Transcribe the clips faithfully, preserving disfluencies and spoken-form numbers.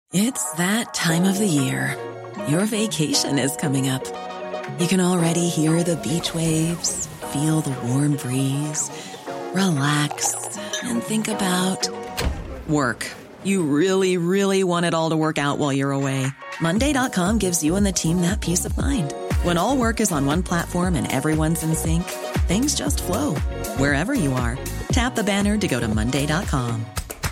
It's that time of the year. Your vacation is coming up. You can already hear the beach waves, feel the warm breeze, relax, and think about work. You really, really want it all to work out while you're away. Monday dot com gives you and the team that peace of mind. When all work is on one platform and everyone's in sync, things just flow. Wherever you are, tap the banner to go to monday dot com.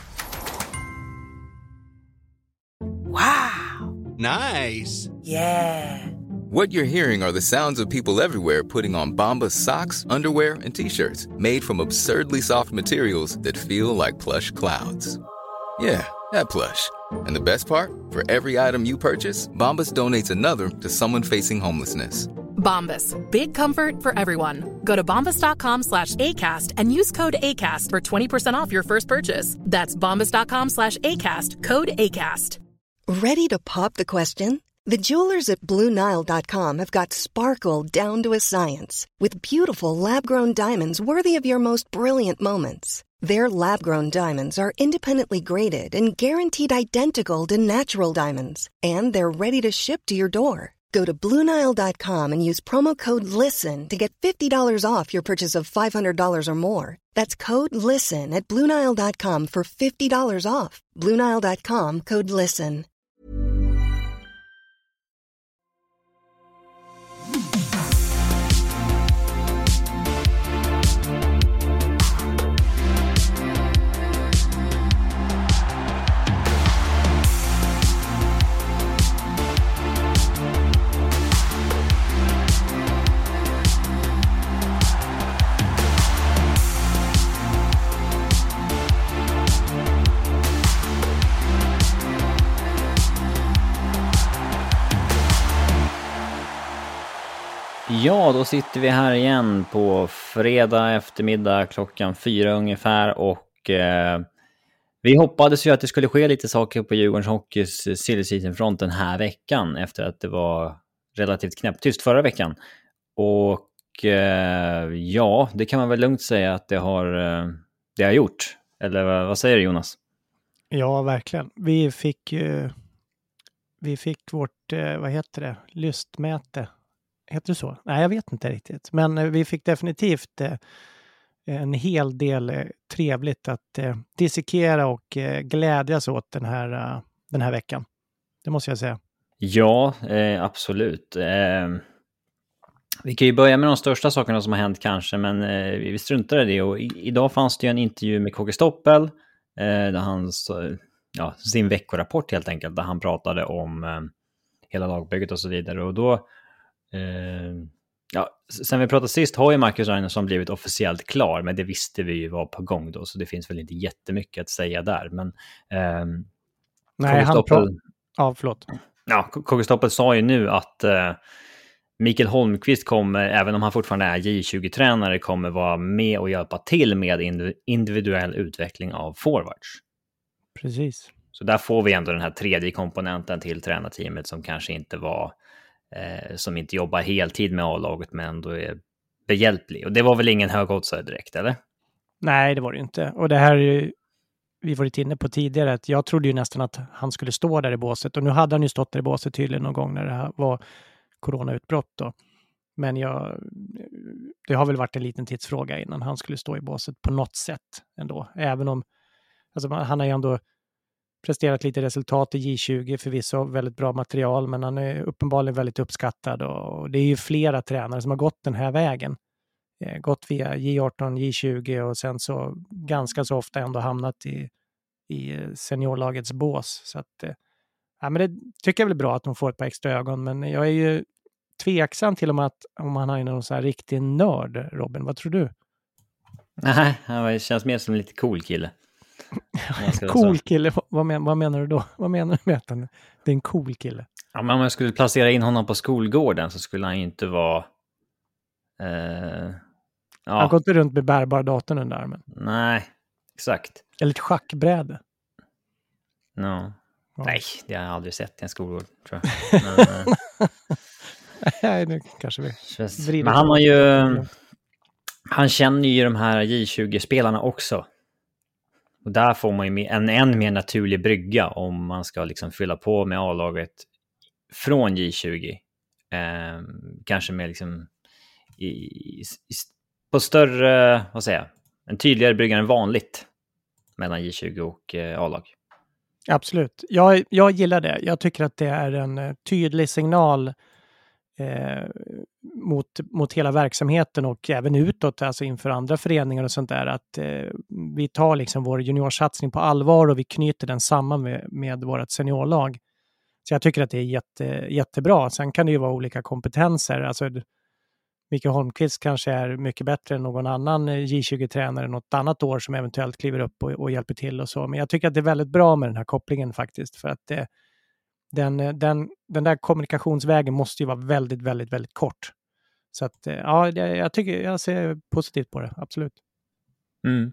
Wow. Nice. Yeah. What you're hearing are the sounds of people everywhere putting on Bombas socks, underwear, and T-shirts made from absurdly soft materials that feel like plush clouds. Yeah, that plush. And the best part? For every item you purchase, Bombas donates another to someone facing homelessness. Bombas. Big comfort for everyone. Go to bombas.com slash ACAST and use code ACAST for twenty percent off your first purchase. That's bombas.com slash ACAST. Code ACAST. Ready to pop the question? The jewelers at Blue Nile dot com have got sparkle down to a science with beautiful lab-grown diamonds worthy of your most brilliant moments. Their lab-grown diamonds are independently graded and guaranteed identical to natural diamonds, and they're ready to ship to your door. Go to Blue Nile dot com and use promo code LISTEN to get fifty dollars off your purchase of five hundred dollars or more. That's code LISTEN at Blue Nile dot com for fifty dollars off. Blue Nile dot com, code LISTEN. Ja, då sitter vi här igen på fredag eftermiddag klockan fyra ungefär och eh, vi hoppades ju att det skulle ske lite saker på Djurgårdens Hockeys silly season front den här veckan efter att det var relativt knäpptyst förra veckan. Och eh, ja, det kan man väl lugnt säga att det har, eh, det har gjort. Eller vad, vad säger du, Jonas? Ja, verkligen. Vi fick eh, vi fick vårt, eh, vad heter det, lystmäte. Heter det så? Nej, jag vet inte riktigt. Men eh, vi fick definitivt eh, en hel del eh, trevligt att eh, dissekera och eh, glädjas åt den här, uh, den här veckan. Det måste jag säga. Ja, eh, absolut. Eh, vi kan ju börja med de största sakerna som har hänt kanske, men eh, vi struntar i det. Och i, idag fanns det ju en intervju med K G Stoppel, eh, där han, så, ja, sin veckorapport helt enkelt, där han pratade om eh, hela lagbygget och så vidare. Och då Uh, ja, sen vi pratade sist har ju Marcus Ragnarsson blivit officiellt klar, men det visste vi ju var på gång då, så det finns väl inte jättemycket att säga där, men uh, Nej, han pratar... Ja, förlåt. Ja, K G Stoppel sa ju nu att uh, Mikael Holmqvist kommer, även om han fortfarande är J tjugo-tränare, kommer vara med och hjälpa till med individuell utveckling av forwards. Precis. Så där får vi ändå den här tredje komponenten till tränarteamet som kanske inte var Eh, som inte jobbar heltid med A-laget men ändå är behjälplig. Och det var väl ingen högoddsare direkt, eller? Nej, det var det inte. Och det här är ju, vi varit inne på tidigare, att jag trodde ju nästan att han skulle stå där i båset. Och nu hade han ju stått där i båset tydligen någon gång när det här var coronautbrott då. Men jag, det har väl varit en liten tidsfråga innan han skulle stå i båset på något sätt ändå. Även om, alltså han har ju ändå presterat lite resultat i J tjugo, förvisso väldigt bra material, men han är uppenbarligen väldigt uppskattad och det är ju flera tränare som har gått den här vägen. Eh, gått via J arton, J tjugo och sen så ganska så ofta ändå hamnat i, i seniorlagets bås. Så att, eh, ja, men det tycker jag väl är bra att de får ett par extra ögon, men jag är ju tveksam till och med att om han har någon så här riktig nörd, Robin. Vad tror du? Nej, han känns mer som en lite cool kille. Cool kille, vad, men, vad menar du då? Vad menar du med att han, det är en cool kille? Ja, men om jag skulle placera in honom på skolgården så skulle han ju inte vara eh, ja. Han går inte runt med bärbar datorn under armen. Nej, exakt. Eller ett schackbräde. No. Ja. Nej, det har jag aldrig sett i en skolgård, tror jag. Men, Nej, nu kanske vi vrider. Men han har ju han känner ju de här J tjugo-spelarna också. och där får man ju en än mer naturlig brygga om man ska liksom fylla på med A-laget från J tjugo. Eh, kanske med liksom i, i, på större, vad säger jag, en tydligare brygga än vanligt mellan J tjugo och eh, A-lag. Absolut. Jag, jag gillar det. Jag tycker att det är en uh, tydlig signal eh, mot, mot hela verksamheten och även utåt, alltså inför andra föreningar och sånt där, att eh, vi tar liksom vår juniorsatsning på allvar och vi knyter den samman med, med vårt seniorlag. Så jag tycker att det är jätte, jättebra. Sen kan det ju vara olika kompetenser. Alltså Mikael Holmqvist kanske är mycket bättre än någon annan J tjugo-tränare något annat år som eventuellt kliver upp och, och hjälper till och så. Men jag tycker att det är väldigt bra med den här kopplingen faktiskt. För att det, den, den, den där kommunikationsvägen måste ju vara väldigt, väldigt, väldigt kort. Så att ja, det, jag tycker jag ser positivt på det, absolut. Mm.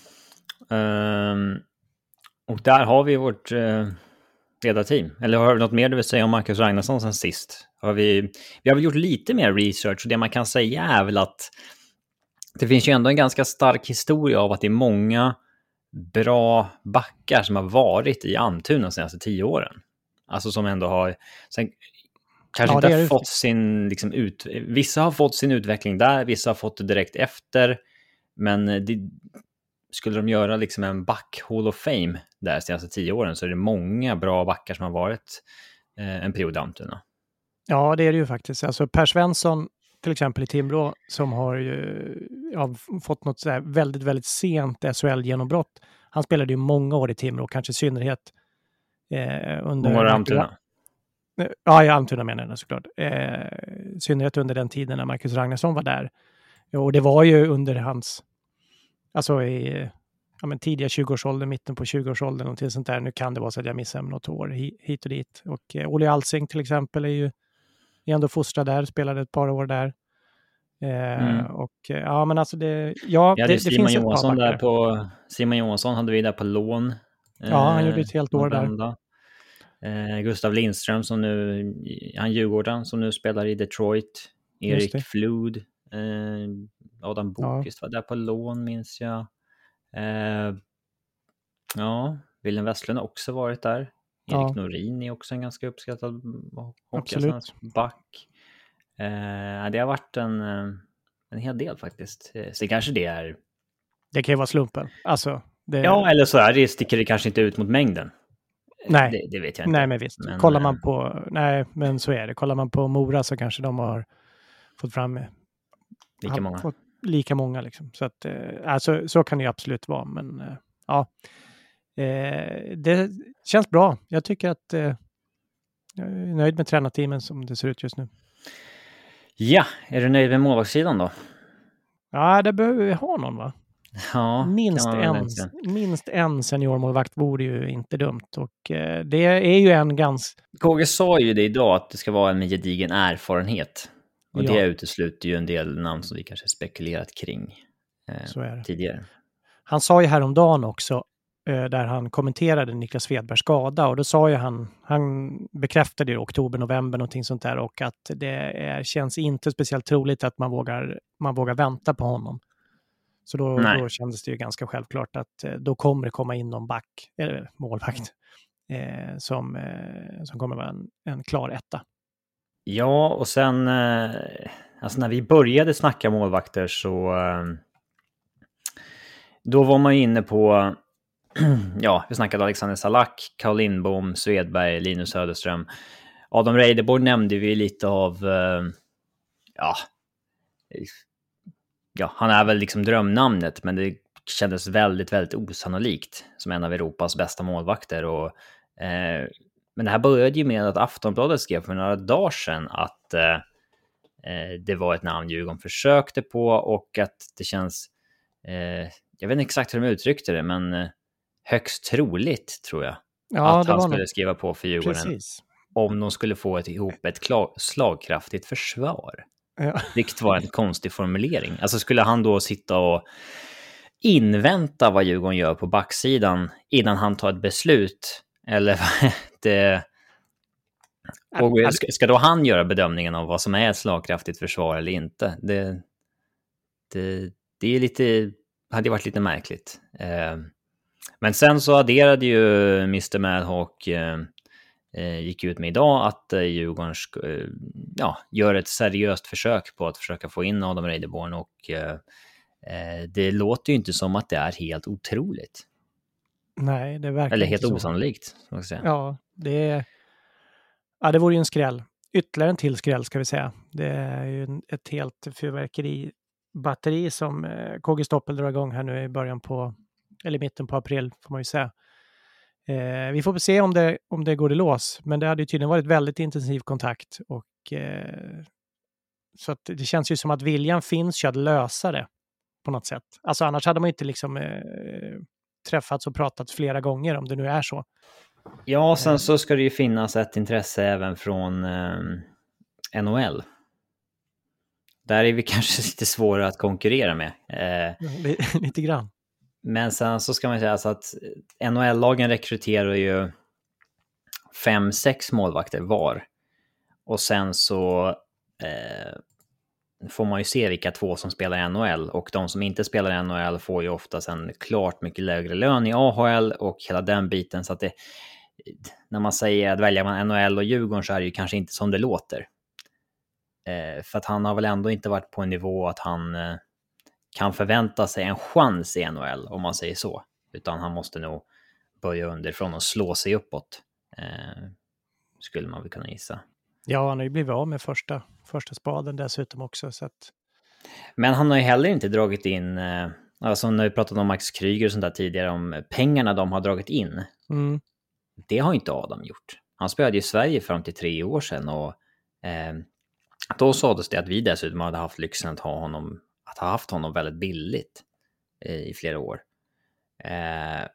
Um, och där har vi vårt uh, ledarteam. Eller har vi något mer du vill säga om Marcus Ragnarsson sen sist? Har vi, vi har väl gjort lite mer research och det man kan säga är väl att det finns ju ändå en ganska stark historia av att det är många bra backar som har varit i Almtuna de senaste tio åren. Alltså som ändå har sen, kanske ja, inte har fått sin liksom, ut, vissa har fått sin utveckling där, vissa har fått det direkt efter, men det, skulle de göra liksom en back Hall of Fame där de senaste tio åren så är det många bra backar som har varit eh, en period i Almtuna. Ja, det är det ju faktiskt. Alltså Per Svensson till exempel i Timrå som har ju ja, fått något så här väldigt, väldigt sent S H L-genombrott. Han spelade ju många år i Timrå, kanske i synnerhet eh, under... Många år i Almtuna? Ja, i Almtuna menar jag såklart. Eh, i synnerhet under den tiden när Marcus Ragnarsson var där. Och det var ju under hans... Alltså i ja, men tidiga tjugoårsåldern, mitten på tjugoårsåldern och till sånt där. Nu kan det vara så att jag missar något år hit och dit. Och eh, Olle Alsing till exempel är ju är ändå fostrad där, spelade ett par år där. Eh, mm. Och ja, men alltså det... Ja, ja det, det, det finns Johansson där på... Simon Johansson hade vi där på lån. Eh, ja, han gjorde ett helt år där. Eh, Gustav Lindström som nu... Han Djurgården som nu spelar i Detroit. Erik Flood. Eh, Adam Bokvist ja. var där på lån, minns jag. Eh, ja, Willem Westlund har också varit där. Erik ja. Norin är också en ganska uppskattad back. Eh, det har varit en, en hel del faktiskt. Så det kanske det är... Det kan ju vara slumpen. Alltså, det... Ja, eller så är det, sticker det kanske inte ut mot mängden. Nej, det, det vet jag inte. Nej, men visst. Men, Kollar man på... Nej, men så är det. Kollar man på Mora så kanske de har fått fram... Lika många. Fått lika många liksom. Så att, alltså, så kan det ju absolut vara. Men ja, eh, det känns bra. Jag tycker att eh, jag är nöjd med tränarteamen som det ser ut just nu. Ja, är du nöjd med målvaktssidan då? Ja, det behöver vi ha någon va? Ja, minst, en, minst en seniormålvakt vore ju inte dumt. Och eh, det är ju en ganska... K G sa ju det idag att det ska vara en med gedigen erfarenhet. Och ja. det utesluter ju en del namn som vi kanske spekulerat kring eh, Så är det. tidigare. Han sa ju häromdagen också, eh, där han kommenterade Niklas Svedbergs skada. Och då sa ju han, han bekräftade i oktober, november någonting sånt där. Och att det är, känns inte speciellt troligt att man vågar, man vågar vänta på honom. Så då, då kändes det ju ganska självklart att eh, då kommer det komma in någon back, eller målvakt, eh, som, eh, som kommer vara en, en klar etta. Ja, och sen eh, alltså när vi började snacka målvakter så eh, då var man inne på ja, vi snackade Alexander Salak, Carl Lindbom, Svedberg, Linus Söderström. Adam Reideborg nämnde vi lite av eh, ja ja, han är väl liksom drömnamnet, men det kändes väldigt, väldigt osannolikt som en av Europas bästa målvakter och eh, men det här började ju med att Aftonbladet skrev för några dagar sedan att eh, det var ett namn Djurgården försökte på och att det känns, eh, jag vet inte exakt hur de uttryckte det, men eh, högst troligt tror jag ja, att han skulle något... skriva på för Djurgården. Precis. Om de skulle få ett, ihop ett klag, slagkraftigt försvar. Ja. Vilket var en konstig formulering. Alltså skulle han då sitta och invänta vad Djurgården gör på backsidan innan han tar ett beslut? Eller det, och ska, ska då han göra bedömningen av vad som är ett slagkraftigt försvar eller inte? Det, det, det är lite, hade varit lite märkligt. Eh, Men sen så adderade ju mister Madhawk, eh, gick ut med idag att eh, Djurgården sk- eh, ja, gör ett seriöst försök på att försöka få in Adam Reideborn, och eh, det låter ju inte som att det är helt otroligt. Nej, det verkar Eller helt inte osannolikt, ska man säga. Ja, det är... Ja, det vore ju en skräll. Ytterligare en till skräll, ska vi säga. Det är ju ett helt fyrverkeribatteri som eh, K G Stoppel drar igång här nu i början på, eller mitten på april, får man ju säga. Eh, vi får se om det, om det går i lås, men det hade ju tydligen varit väldigt intensiv kontakt, och eh, så att det känns ju som att viljan finns ju att lösa det på något sätt. Alltså annars hade man ju inte liksom eh, träffats och pratat flera gånger, om det nu är så. Ja, sen så ska det ju finnas ett intresse även från eh, N H L. Där är vi kanske lite svårare att konkurrera med. Eh, lite grann. Men sen så ska man säga så att N H L-lagen rekryterar ju fem, sex målvakter var. Och sen så eh, får man ju se vilka två som spelar i N H L. Och de som inte spelar i N H L får ju oftast en klart mycket lägre lön i A H L och hela den biten. Så att det, när man säger att väljer man N H L och Djurgården så är det ju kanske inte som det låter. Eh, för att han har väl ändå inte varit på en nivå att han eh, kan förvänta sig en chans i N H L, om man säger så. Utan han måste nog börja underifrån och slå sig uppåt. Eh, skulle man väl kunna gissa. Ja, han har ju blivit av med första, första spaden dessutom också. Så att... Men han har ju heller inte dragit in, eh, alltså när vi pratade om Max Kryger och sånt där tidigare, om pengarna de har dragit in. Mm. Det har inte Adam gjort. Han spelade i Sverige fram till tre år sedan, och eh, då sades det att vi dessutom hade haft lyxen att ha honom, att ha haft honom väldigt billigt eh, i flera år. Eh,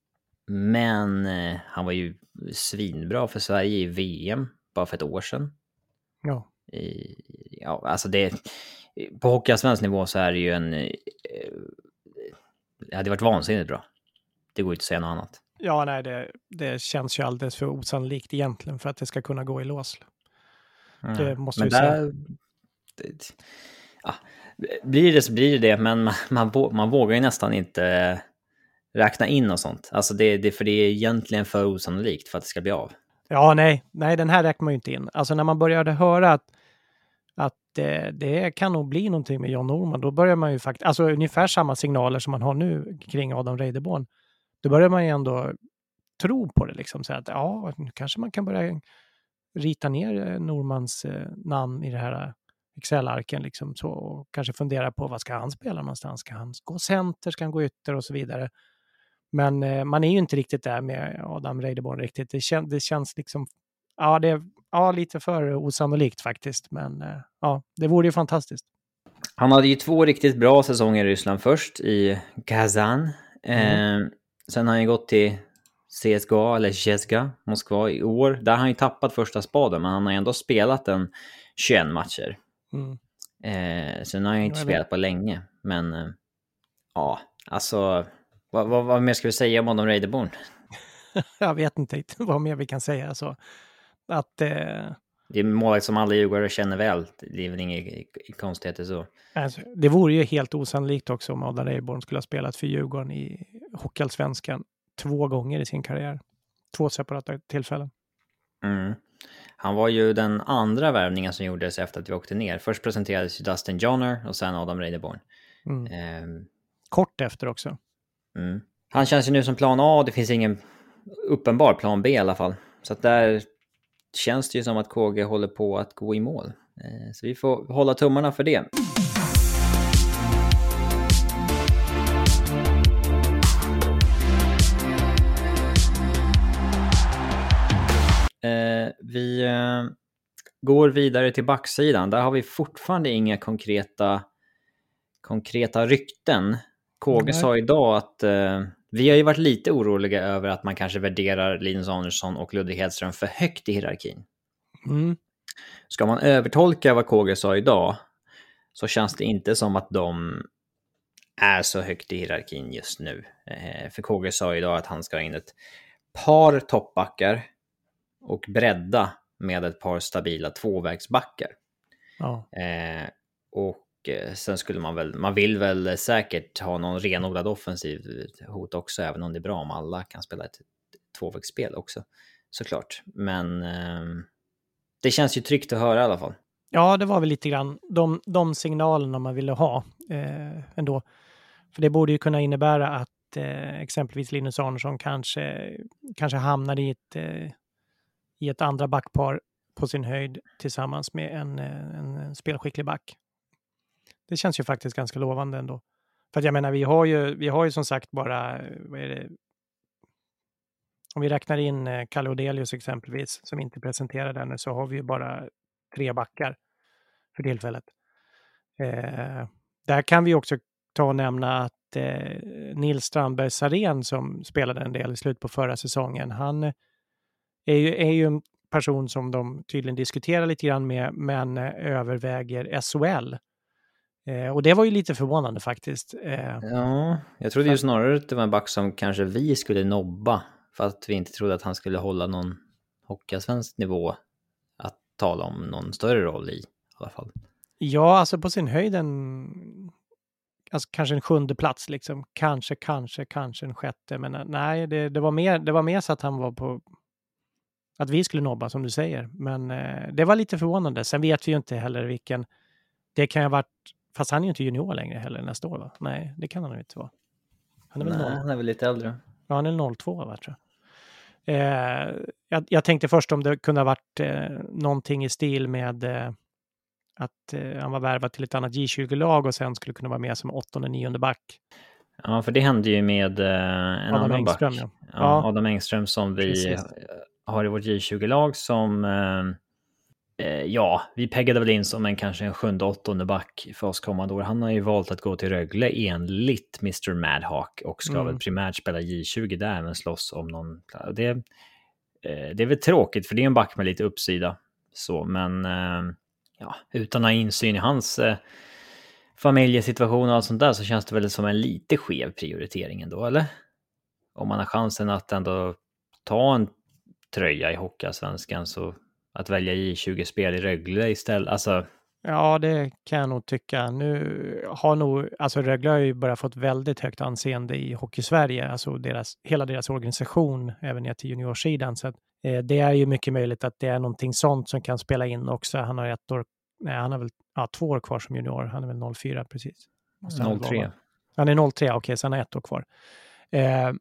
men eh, han var ju svinbra för Sverige i V M bara för ett år sedan. Ja. I, ja, alltså det, på Hockeyallsvensk nivå så är det ju en, eh, det hade varit vansinnigt bra. Det går inte att säga något annat. Ja, nej, det, det känns ju alldeles för osannolikt egentligen för att det ska kunna gå i lås. Mm. Det måste men vi där, säga. Det, ja, blir det så blir det, men man, man, man vågar ju nästan inte räkna in och sånt. Alltså det, det, för det är egentligen för osannolikt för att det ska bli av. Ja, nej, nej, den här räknar man ju inte in. Alltså när man började höra att, att det, det kan nog bli någonting med John Norman, då börjar man ju faktiskt, alltså ungefär samma signaler som man har nu kring Adam Reideborn, då börjar man ju ändå tro på det liksom, så att ja, nu kanske man kan börja rita ner Normans eh, namn i det här Excel-arken liksom, så, och kanske fundera på vad ska han spela någonstans, ska han gå center, ska han gå ytter och så vidare. Men eh, man är ju inte riktigt där med Adam Reideborn riktigt. Det, kän- det känns liksom, ja, det är ja, lite för osannolikt faktiskt, men eh, ja, det vore ju fantastiskt. Han hade ju två riktigt bra säsonger i Ryssland först i Kazan. Mm. Eh, sen har han ju gått till C S G A eller C S G A Moskva i år. Där har han ju tappat första spaden, men han har ändå spelat en tjugoett matcher. Mm. Eh, sen har han ju inte spelat på länge, men eh, ja, alltså vad, vad, vad mer ska vi säga om Adam Reideborn? Jag vet inte vad mer vi kan säga. Alltså, att, eh... det är målet som alla djurgårdare känner väl. Det är väl inga konstigheter så. Alltså, det vore ju helt osannolikt också om Adam Reideborn skulle ha spelat för Djurgården i Hockeyallsvenskan två gånger i sin karriär. Två separata tillfällen. Mm. Han var ju den andra värvningen som gjordes efter att vi åkte ner. Först presenterades Dustin Johnner och sen Adam Reideborn. Mm. Um... Kort efter också. Mm. Han känns ju nu som plan A, det finns ingen uppenbar plan B i alla fall. Så att där känns det ju som att K G håller på att gå i mål. Så vi får hålla tummarna för det. Vi går vidare till backsidan. Där har vi fortfarande inga konkreta, konkreta rykten. K G sa idag att uh, vi har ju varit lite oroliga över att man kanske värderar Linus Andersson och Ludvig Hedström för högt i hierarkin. Mm. Ska man övertolka vad K G sa idag så känns det inte som att de är så högt i hierarkin just nu. Uh, för K G sa idag att han ska ha in ett par toppbackar och bredda med ett par stabila tvåvägsbackar. Ja. Uh, och eh, sen skulle man väl, man vill väl säkert ha någon renodlad offensiv hot också, även om det är bra om alla kan spela ett tvåvägsspel också, såklart. Men eh, det känns ju tryggt att höra i alla fall. Ja, det var väl lite grann de, de signalerna man ville ha eh, ändå. För det borde ju kunna innebära att eh, exempelvis Linus Arnesson kanske, kanske hamnar i ett, eh, i ett andra backpar på sin höjd tillsammans med en, en, en spelskicklig back. Det känns ju faktiskt ganska lovande ändå. För att jag menar, vi har ju, vi har ju som sagt bara, vad är det, om vi räknar in eh, Kalle Odelius exempelvis, som inte presenterar den, så har vi ju bara tre backar för tillfället. Eh, där kan vi också ta och nämna att eh, Nils Strandberg Sarén, som spelade en del i slut på förra säsongen, han är ju, är ju en person som de tydligen diskuterar lite grann med, men eh, överväger S H L. Eh, och det var ju lite förvånande faktiskt. Eh, ja, jag trodde ju snarare att det var en back som kanske vi skulle nobba, för att vi inte trodde att han skulle hålla någon hockeyallsvensk nivå att tala om någon större roll i, i alla fall. Ja, alltså på sin höjd en, alltså kanske en sjunde plats liksom. Kanske, kanske, kanske en sjätte. Men nej, det, det, var mer, det var mer så att han var på, att vi skulle nobba som du säger. Men eh, det var lite förvånande. Sen vet vi ju inte heller vilken, det kan ju ha varit, fast han är ju inte junior längre heller nästa år, va? Nej, det kan han ju inte vara. Han är väl, Nej, han är väl lite äldre. Ja, han är noll två, va, tror jag. Eh, jag. Jag tänkte först om det kunde ha varit eh, någonting i stil med eh, att eh, han var värvad till ett annat J tjugo-lag och sen skulle kunna vara med som åttonde, nionde back. Ja, för det hände ju med eh, en Adam annan Engström, back. ja. Ja, Ja. Adam Engström som vi Precis. har i vårt J tjugo-lag som eh, eh, ja, vi peggade väl in som en kanske en sjunde, åttonde back för oss kommande år. Han har ju valt att gå till Rögle enligt mister Madhawk och ska Mm. väl primärt spela J tjugo där, men slåss om någon. Det, eh, det är väl tråkigt, för det är en back med lite uppsida. Så, men eh, ja, utan att ha insyn i hans eh, familjesituation och allt sånt där, så känns det väl som en lite skev prioritering ändå, eller? Om man har chansen att ändå ta en tröja i Hockeyallsvenskan, så att välja J tjugo-spel i Rögle istället, alltså... Ja, det kan jag nog tycka. Nu har nog, alltså Rögle har ju börjat fått väldigt högt anseende i Hockey-Sverige, alltså deras, hela deras organisation, även ner till juniorsidan. Så att, eh, det är ju mycket möjligt att det är någonting sånt som kan spela in också. Han har ett år, nej, han har väl ja, två år kvar som junior. Han är väl noll fyra precis. Måste han noll tre. vara. Han är noll tre, okej, okay, så han har ett år kvar. Eh,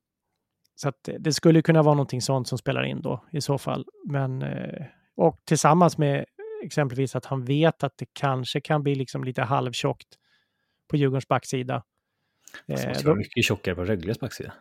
så att det skulle kunna vara någonting sånt som spelar in då i så fall. Men, eh, och tillsammans med exempelvis att han vet att det kanske kan bli liksom lite halvtjockt på Djurgårdens backsida. Det måste Eh, vara då, mycket tjockare på Rögles backsida.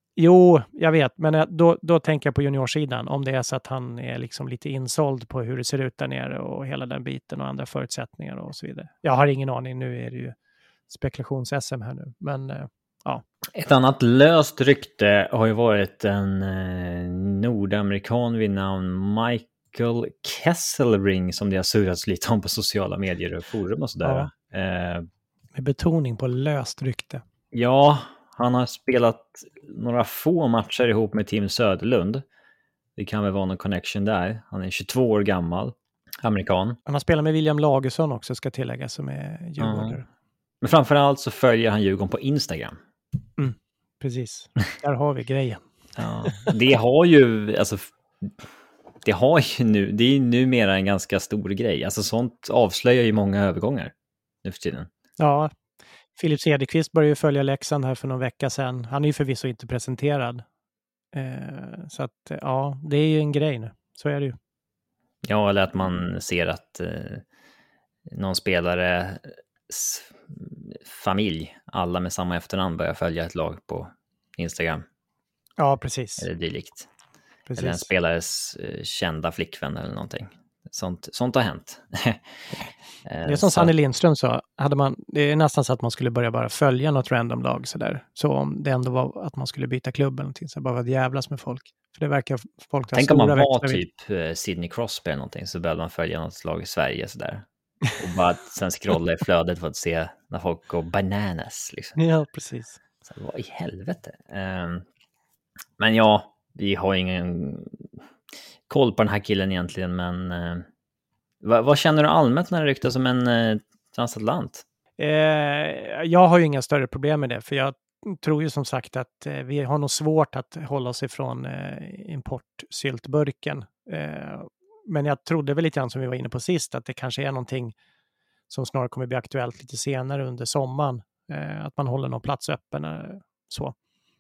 jo, jag vet, men då, då tänker jag på juniorsidan. Om det är så att han är liksom lite insåld på hur det ser ut där nere och hela den biten och andra förutsättningar och så vidare. Jag har ingen aning, nu är det ju spekulations-S M här nu, men eh, ja. Ett annat löst rykte har ju varit en eh, nordamerikan vid namn Michael Kesselring, som det har surrats lite om på sociala medier och forum och sådär. Ja. Eh, Med betoning på löst rykte. ja, han har spelat några få matcher ihop med Tim Söderlund. Det kan väl vara någon connection där. Han är tjugotvå år gammal, amerikan. Han har spelat med William Lagersson också, ska tilläggas, som är djurgårdare. Ja. Men framförallt så följer han Djurgården på Instagram. Mm, precis, där har vi grejen. Ja, det har ju, alltså, det har ju nu, det är numera en ganska stor grej. Alltså sånt avslöjar ju många övergångar nu för tiden. Ja, Filip Cederqvist började ju följa Leksand här för någon vecka sedan. Han är ju förvisso inte presenterad. Eh, så att ja, det är ju en grej nu. Så är det ju. Ja, eller att man ser att eh, någon spelare familj, alla med samma efternamn, börjar följa ett lag på Instagram. Ja, precis. Eller dylikt. precis. Eller en spelares eh, kända flickvän eller någonting. Sånt, sånt har hänt. Det är som Sanne Lindström sa, hade man, det är nästan så att man skulle börja bara följa något random lag sådär. Så om det ändå var att man skulle byta klubb eller någonting, så bara vara jävlas med folk. För det verkar folk... Tänk om man var typ eh, Sidney Crosby eller någonting, så började man följa något lag i Sverige sådär. Och bara sen scrolla i flödet för att se när folk går bananas liksom. Ja, precis. Så vad i helvete? Um, men ja, vi har ingen koll på den här killen egentligen, men uh, vad, vad känner du allmänt när det ryktas som en uh, transatlant? Eh, jag har ju inga större problem med det, för jag tror ju som sagt att eh, vi har nog svårt att hålla oss ifrån eh, importsyltburken. Eh, men jag trodde väl lite grann, som vi var inne på sist, att det kanske är någonting som snarare kommer bli aktuellt lite senare under sommaren. Eh, att man håller någon plats öppen. Eh, så.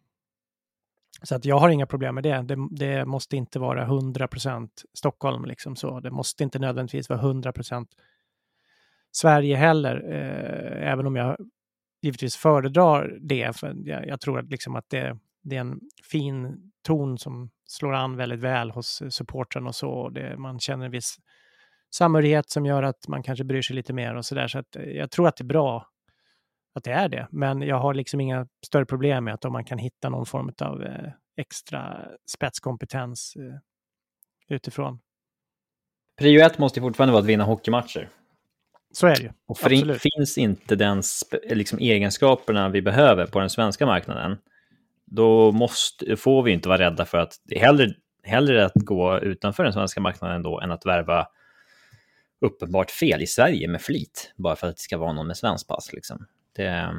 Så att jag har inga problem med det. det. Det måste inte vara hundra procent Stockholm. Liksom så. Det måste inte nödvändigtvis vara hundra procent Sverige heller. Eh, även om jag givetvis föredrar det. För jag, jag tror att, liksom att det, det är en fin ton som slår an väldigt väl hos supporten och så. Och det, man känner en viss samhörighet som gör att man kanske bryr sig lite mer och sådär. Så att jag tror att det är bra att det är det. Men jag har liksom inga större problem med att om man kan hitta någon form av eh, extra spetskompetens eh, utifrån. Prio ett måste ju fortfarande vara att vinna hockeymatcher. Så är det ju. Och för in, finns inte den spe, liksom egenskaperna vi behöver på den svenska marknaden, då måste, får vi inte vara rädda för att det är hellre, hellre att gå utanför den svenska marknaden då än att värva uppenbart fel i Sverige med flit, bara för att det ska vara någon med svensk pass. Liksom. Det,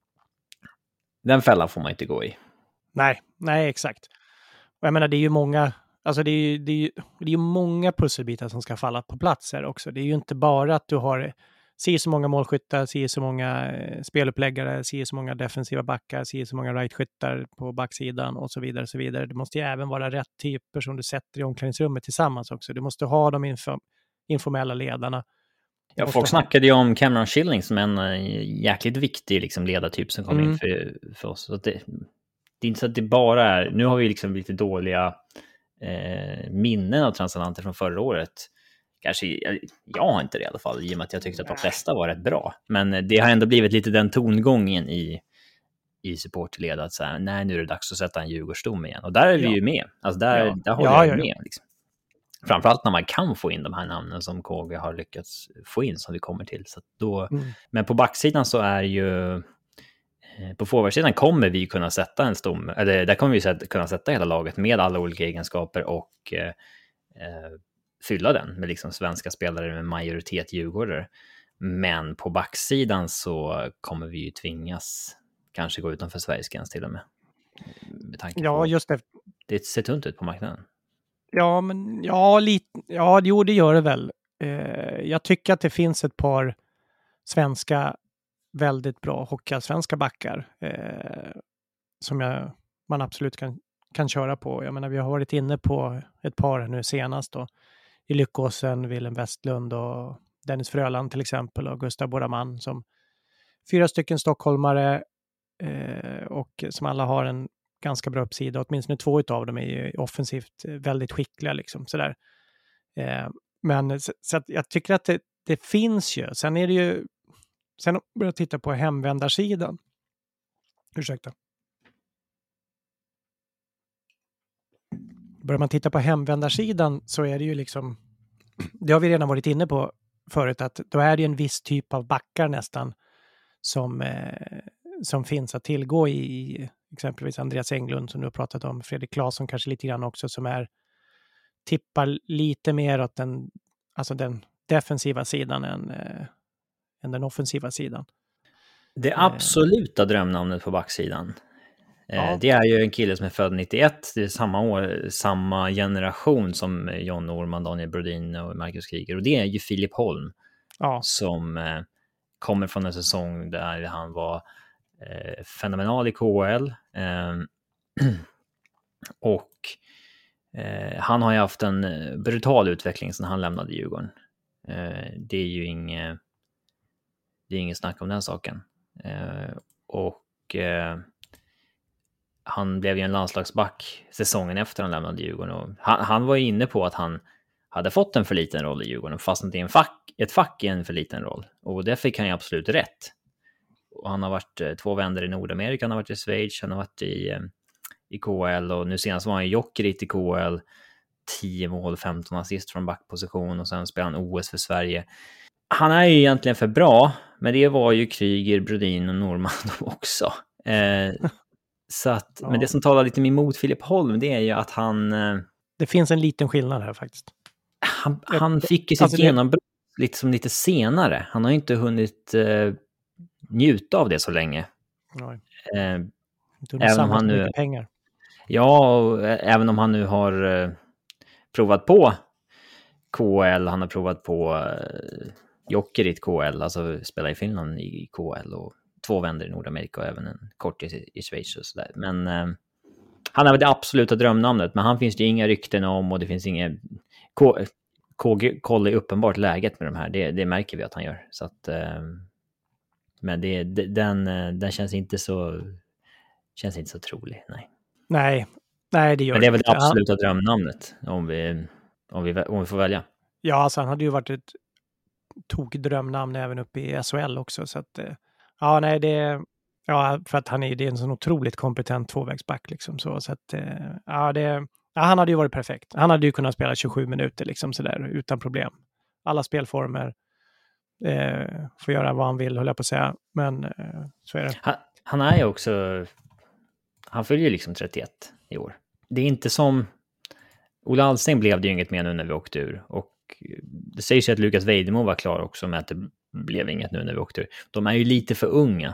den fällan får man inte gå i. Nej, nej exakt. Och jag menar, det är ju många, alltså det är ju, det är ju, det är ju många pusselbitar som ska falla på plats här också. Det är ju inte bara att du har ser så många målskyttar, ser så många speluppläggare, ser så många defensiva backar, ser så många rightskyttar på backsidan och så vidare, så vidare. Det måste ju även vara rätt typer som du sätter i omklädningsrummet tillsammans också. Du måste ha de info, informella ledarna. Ja, folk snackade ju om Cameron Schilling som en jäkligt viktig liksom, ledartyp som kom mm. in för, för oss. Så det, det är inte så att det bara är... Nu har vi liksom lite dåliga eh, minnen av transatlanter från förra året. Kanske, jag, jag har inte det i alla fall, i och med att jag tyckte att de flesta var rätt bra. Men det har ändå blivit lite den tongången i, i supportled att så här, nej, nu är det dags att sätta en Djurgårdsdom igen. Och där är vi ja. ju med. Alltså där, ja. där håller ja, jag ja, med. Liksom. Framförallt när man kan få in de här namnen som K G har lyckats få in, som vi kommer till. Så då, mm. Men på backsidan så är ju... På forwardsidan kommer vi kunna sätta en stom... Eller där kommer vi sätta, kunna sätta hela laget med alla olika egenskaper och eh, fylla den med liksom svenska spelare med majoritet djurgårdare. Men på backsidan så kommer vi ju tvingas kanske gå utanför Sveriges gräns till och med. med tanke ja, på, just det. Det ser tunt ut på marknaden. Ja, men ja, lite, ja, jo, det gör det väl. Eh, jag tycker att det finns ett par svenska väldigt bra hockeyallsvenska backar eh, som jag, man absolut kan, kan köra på. Jag menar, vi har varit inne på ett par nu senast då. I Lyckåsen, Willem Westlund och Dennis Fröland till exempel och Gustav Boraman som fyra stycken stockholmare eh, och som alla har en ganska bra uppsida. Åtminstone två av dem är ju offensivt väldigt skickliga liksom sådär. Eh, men så, så att jag tycker att det, det finns ju. Sen är det ju sen börjar jag titta på hemvändarsidan. Ursäkta. Börjar man titta på hemvändarsidan så är det ju liksom, det har vi redan varit inne på förut, att då är det en viss typ av backar nästan som, eh, som finns att tillgå i exempelvis Andreas Englund som du har pratat om, Fredrik Claesson kanske lite grann också, som är tippar lite mer åt den, alltså den defensiva sidan än, eh, än den offensiva sidan. Det absoluta drömnamnet på backsidan. Ja. Det är ju en kille som är född nittioett, det är samma år, samma generation som John Norman, Daniel Brodin och Marcus Kriger, och det är ju Filip Holm ja. som eh, kommer från en säsong där han var eh, fenomenal i K H L eh, och eh, han har ju haft en brutal utveckling sedan han lämnade Djurgården. Eh, det är ju inget det är inget snack om den saken. Eh, och eh, han blev ju en landslagsback säsongen efter han lämnade Djurgården. Och han, han var ju inne på att han hade fått en för liten roll i Djurgården, fast inte en fack, ett fack i en för liten roll. Och det fick han ju absolut rätt. Och han har varit eh, två vändor i Nordamerika, han har varit i Schweiz, han har varit i, eh, i K H L, och nu senast var han i Jokerit i K H L, tio mål, femton assist från backposition, och sen spelade han O S för Sverige. Han är ju egentligen för bra, men det var ju Kryger, Brodin och Norman också. Eh, så att, ja. Men det som talar lite emot Filip Holm, det är ju att han... Eh, det finns en liten skillnad här faktiskt. Han, han fick ju sitt alltså, genombrott lite som lite senare. Han har ju inte hunnit eh, njuta av det så länge. Nej. Eh, Du även om han nu... mycket pengar. Ja, och även om han nu har eh, provat på K L, han har provat på eh, Jokerit K L, alltså spela i Finland i K L och två vändor i Nordamerika och även en kort i, i Schweiz och sådär. Men eh, han är väl det absoluta drömnamnet, men han finns det inga rykten om och det finns inga... K- KG kollar uppenbart läget med de här, det, det märker vi att han gör. Så att, eh, men det, det, den, den känns inte så känns inte så trolig, nej. Nej, nej det gör men det är väl det inte. absoluta drömnamnet om vi, om, vi, om vi får välja. Ja, alltså han hade ju varit ett tokdrömnamn även uppe i S H L också. Så att, ja, nej, det ja, för att han är, det är en sån otroligt kompetent tvåvägsback liksom. Så, så att, ja, det, ja, han hade ju varit perfekt. Han hade ju kunnat spela tjugosju minuter liksom sådär utan problem. Alla spelformer, eh, får göra vad han vill, håller jag på att säga. Men eh, så är det. Han, han är ju också, han fyller ju liksom trettioett i år. Det är inte som, Ola Alsing blev det ju inget mer nu när vi åkte ur. Och det sägs ju att Lukas Vejdemo var klar också med att det blev inget nu när vi åkte ur. De är ju lite för unga.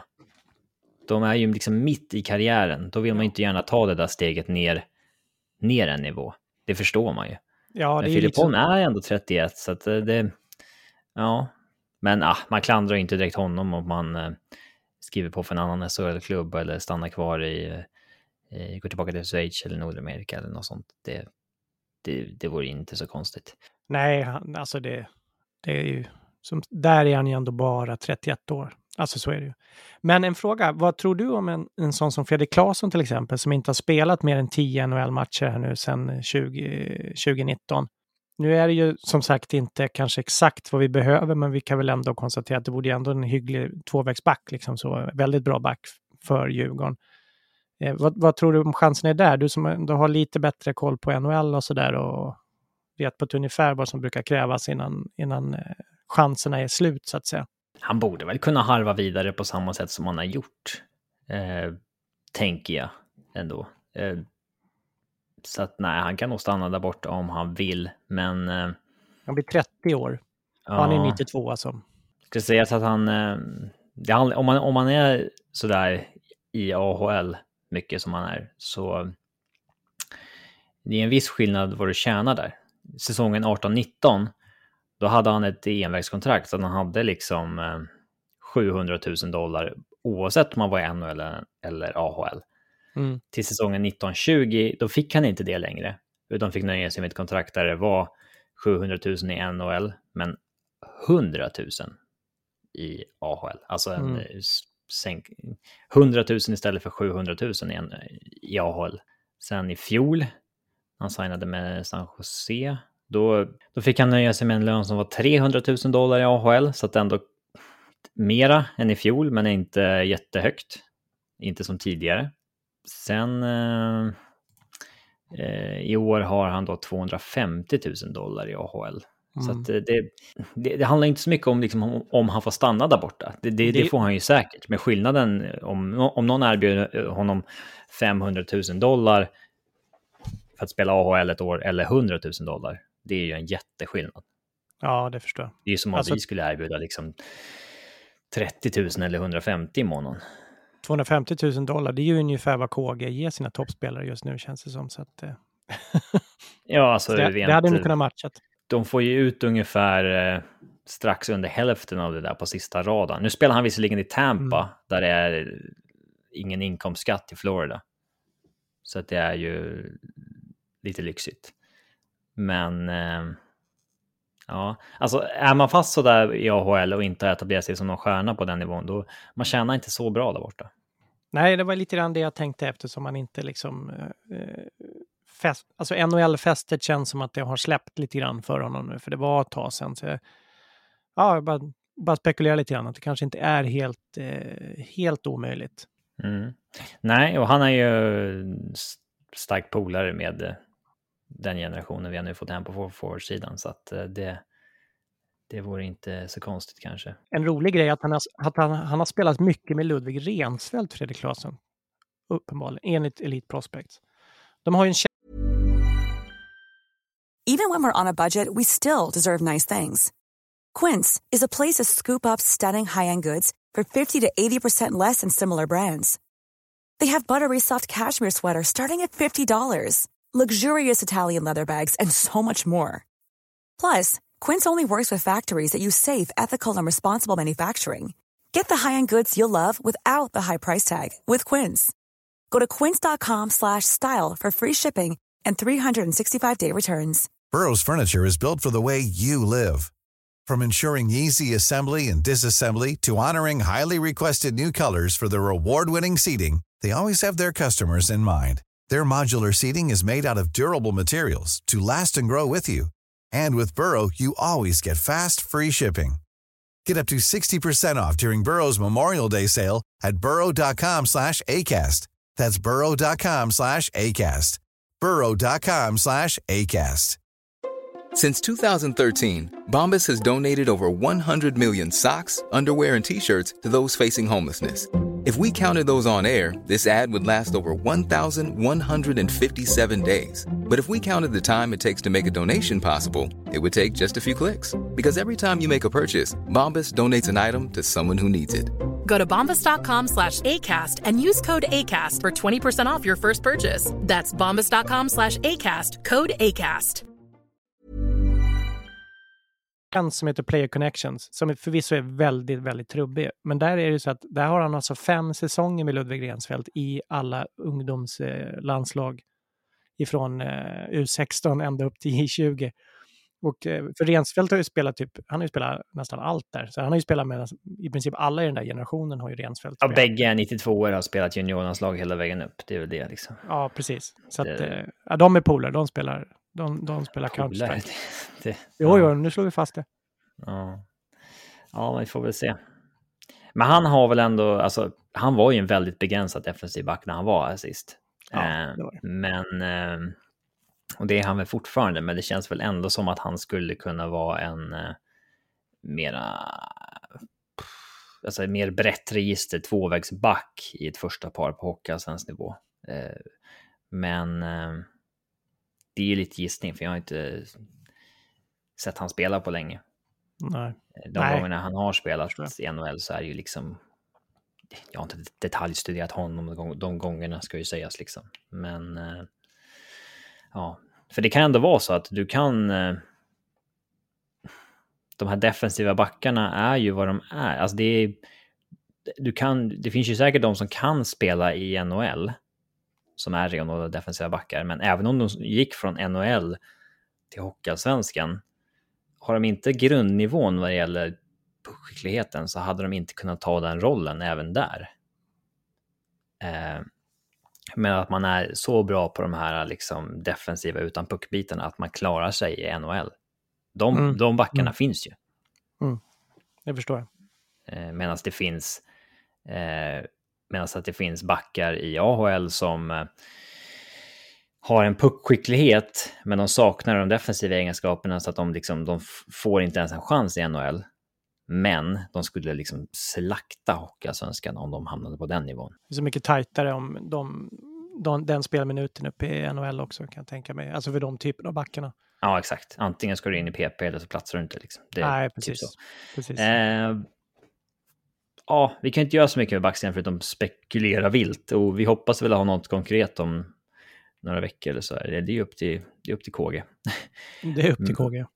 De är ju liksom mitt i karriären. Då vill man inte gärna ta det där steget ner, ner en nivå. Det förstår man ju. Ja, men Filip Holm är ändå trettioett så att det, ja. Men ah, man klandrar inte direkt honom om man eh, skriver på för en annan S H L-klubb eller stannar kvar i, eh, går tillbaka till Schweiz eller Nordamerika eller något sånt. Det, det, det vore inte så konstigt. Nej, han, alltså det, det är ju, som, där är han ju ändå bara trettioett år. Alltså så är det ju. Men en fråga, vad tror du om en, en sån som Fredrik Claesson till exempel, som inte har spelat mer än tio N H L-matcher här nu sedan tjugo, tjugonitton. Nu är det ju som sagt inte kanske exakt vad vi behöver, men vi kan väl ändå konstatera att det borde ändå en hygglig tvåvägsback, liksom så väldigt bra back för Djurgården. Eh, vad, vad tror du om chansen är där? Du som ändå har lite bättre koll på N H L och sådär och vet på ett ungefär vad som brukar krävas innan, innan eh, chanserna är slut så att säga. Han borde väl kunna harva vidare på samma sätt som han har gjort, eh, tänker jag ändå. Eh, så att nej, han kan nog stanna där borta om han vill, men... Eh, han blir trettio år. Ja, han är nittiotvå alltså. Ska säga så att han... Eh, det, om, man, om man är sådär i A H L mycket som han är, så det är en viss skillnad vad du tjänar där. Säsongen arton nitton, då hade han ett envägskontrakt så han hade liksom eh, sjuhundratusen dollar oavsett om man var i N H L eller, eller A H L. Mm. Till säsongen nitton tjugo, då fick han inte det längre. Utan fick nöja sig med ett kontrakt där det var sjuhundratusen i N H L, men hundratusen i A H L. Alltså en mm. sänk, hundratusen istället för sjuhundratusen i, en, i A H L. Sen i fjol, han signade med San Jose, då, då fick han nöja sig med en lön som var trehundratusen dollar i A H L, så att ändå mera än i fjol, men inte jättehögt. Inte som tidigare. Sen eh, eh, i år har han då tvåhundrafemtiotusen dollar i A H L. Mm. Så att det, det, det handlar inte så mycket om, liksom, om, om han får stanna där borta. Det, det, det... det får han ju säkert. Men skillnaden, om, om någon erbjuder honom femhundratusen dollar för att spela A H L ett år eller hundratusen dollar, det är ju en jätteskillnad. Ja, det förstår jag. Det är ju som att alltså... vi skulle erbjuda liksom trettiotusen eller hundrafemtio i månaden. tvåhundrafemtiotusen dollar, det är ju ungefär vad K G ger sina toppspelare just nu, känns det som. Så att, ja, alltså så det, rent, det hade nog kunnat matchat. De får ju ut ungefär eh, strax under hälften av det där på sista raden. Nu spelar han visserligen i Tampa, mm. där det är ingen inkomstskatt i Florida. Så att det är ju lite lyxigt. Men eh, ja, alltså är man fast så där i A H L och inte etablerar sig som någon stjärna på den nivån, då man tjänar inte så bra där borta. Nej, det var lite grann det jag tänkte, eftersom man inte liksom eh, fest, alltså N H L-fästet känns som att det har släppt lite grann för honom nu, för det var ett tag sedan. Så, ja, jag bara, bara spekulera lite grann att det kanske inte är helt, eh, helt omöjligt. Mm. Nej, och han är ju stark polare med den generationen vi har nu fått hem på forward-sidan, så att det, det vore inte så konstigt kanske. En rolig grej är att han har, att han, han har spelat mycket med Ludvig Rensfeldt, Fredrik Claesson. Uppenbarligen, enligt Elite Prospects. De har ju en... Even when we're on a budget, we still deserve nice things. Quince is a place to scoop up stunning high-end goods for fifty to eighty percent less than similar brands. They have buttery soft cashmere sweaters starting at fifty dollars, luxurious Italian leather bags, and so much more. Plus, Quince only works with factories that use safe, ethical, and responsible manufacturing. Get the high-end goods you'll love without the high price tag with Quince. Go to quince.com slash style for free shipping and three sixty-five day returns. Burrow's furniture is built for the way you live. From ensuring easy assembly and disassembly to honoring highly requested new colors for their award-winning seating, they always have their customers in mind. Their modular seating is made out of durable materials to last and grow with you. And with Burrow, you always get fast, free shipping. Get up to sixty percent off during Burrow's Memorial Day sale at burrow.com slash ACAST. That's burrow.com slash ACAST. burrow.com slash ACAST. Since two thousand thirteen, Bombas has donated over one hundred million socks, underwear, and T-shirts to those facing homelessness. If we counted those on air, this ad would last over one thousand one hundred fifty-seven days. But if we counted the time it takes to make a donation possible, it would take just a few clicks. Because every time you make a purchase, Bombas donates an item to someone who needs it. Go to bombas.com slash ACAST and use code ACAST for twenty percent off your first purchase. That's bombas.com slash ACAST, code ACAST. En som heter Player Connections, som förvisso är väldigt, väldigt trubbig. Men där är det så att där har han alltså fem säsonger med Ludvig Rensfeldt i alla ungdomslandslag ifrån eh, U sexton ända upp till J tjugo. Och eh, för Rensfeldt har ju spelat typ, han har ju spelat nästan allt där. Så han har ju spelat med i princip alla i den där generationen har ju Rensfeldt Ja, spelat. bägge nittiotvå år har spelat juniorlandslag hela vägen upp. Det är väl det liksom. Ja, precis. Så att, det... eh, ja, de är polare, de spelar de, de spelar Counter-Strike. Det, det, jo, ja. jo, nu slår vi fast det. Ja. Ja, vi får väl se. Men han har väl ändå, alltså, han var ju en väldigt begränsad defensiv back när han var här sist. Ja, det var det. Eh, men, eh, och det är han väl fortfarande, men det känns väl ändå som att han skulle kunna vara en eh, mera, alltså mer brett register, tvåvägsback i ett första par på Hockeyallsvensk nivå. Eh, men eh, det är ju lite gissning, för jag har inte sett han spela på länge. Nej. De Nej. gångerna han har spelat i N H L så är det ju liksom, jag har inte detaljstuderat honom de gångerna, ska ju sägas liksom. Men eh, ja, för det kan ändå vara så att du kan eh, de här defensiva backarna är ju vad de är. Alltså det är, du kan, det finns ju säkert de som kan spela i N H L som är renodlade defensiva backar, men även om de gick från N H L till Hockeyallsvenskan, har de inte grundnivån vad det gäller skickligheten, så hade de inte kunnat ta den rollen även där. Eh, men att man är så bra på de här liksom defensiva utan puckbitarna att man klarar sig i N H L. De, mm. de backarna mm. finns ju. Mm. Det förstår jag. Eh, medan det finns eh, medan att det finns backar i A H L som eh, har en puckskicklighet, men de saknar de defensiva egenskaperna, så att de, liksom, de får inte ens en chans i N H L. Men de skulle liksom slakta Hockeyallsvenskan om de hamnade på den nivån. Det är så mycket tajtare om de, de, den spelminuten uppe i N H L också, kan jag tänka mig. Alltså för de typen av backarna. Ja, exakt. Antingen ska du in i P P eller så platsar du inte. Liksom. Det är Nej, precis. Typ så. precis. Eh, ja, vi kan inte göra så mycket med backsidan förutom spekulera vilt. Och vi hoppas väl ha något konkret om några veckor eller så. Det är upp till, det är upp till K G. Det är upp till K G.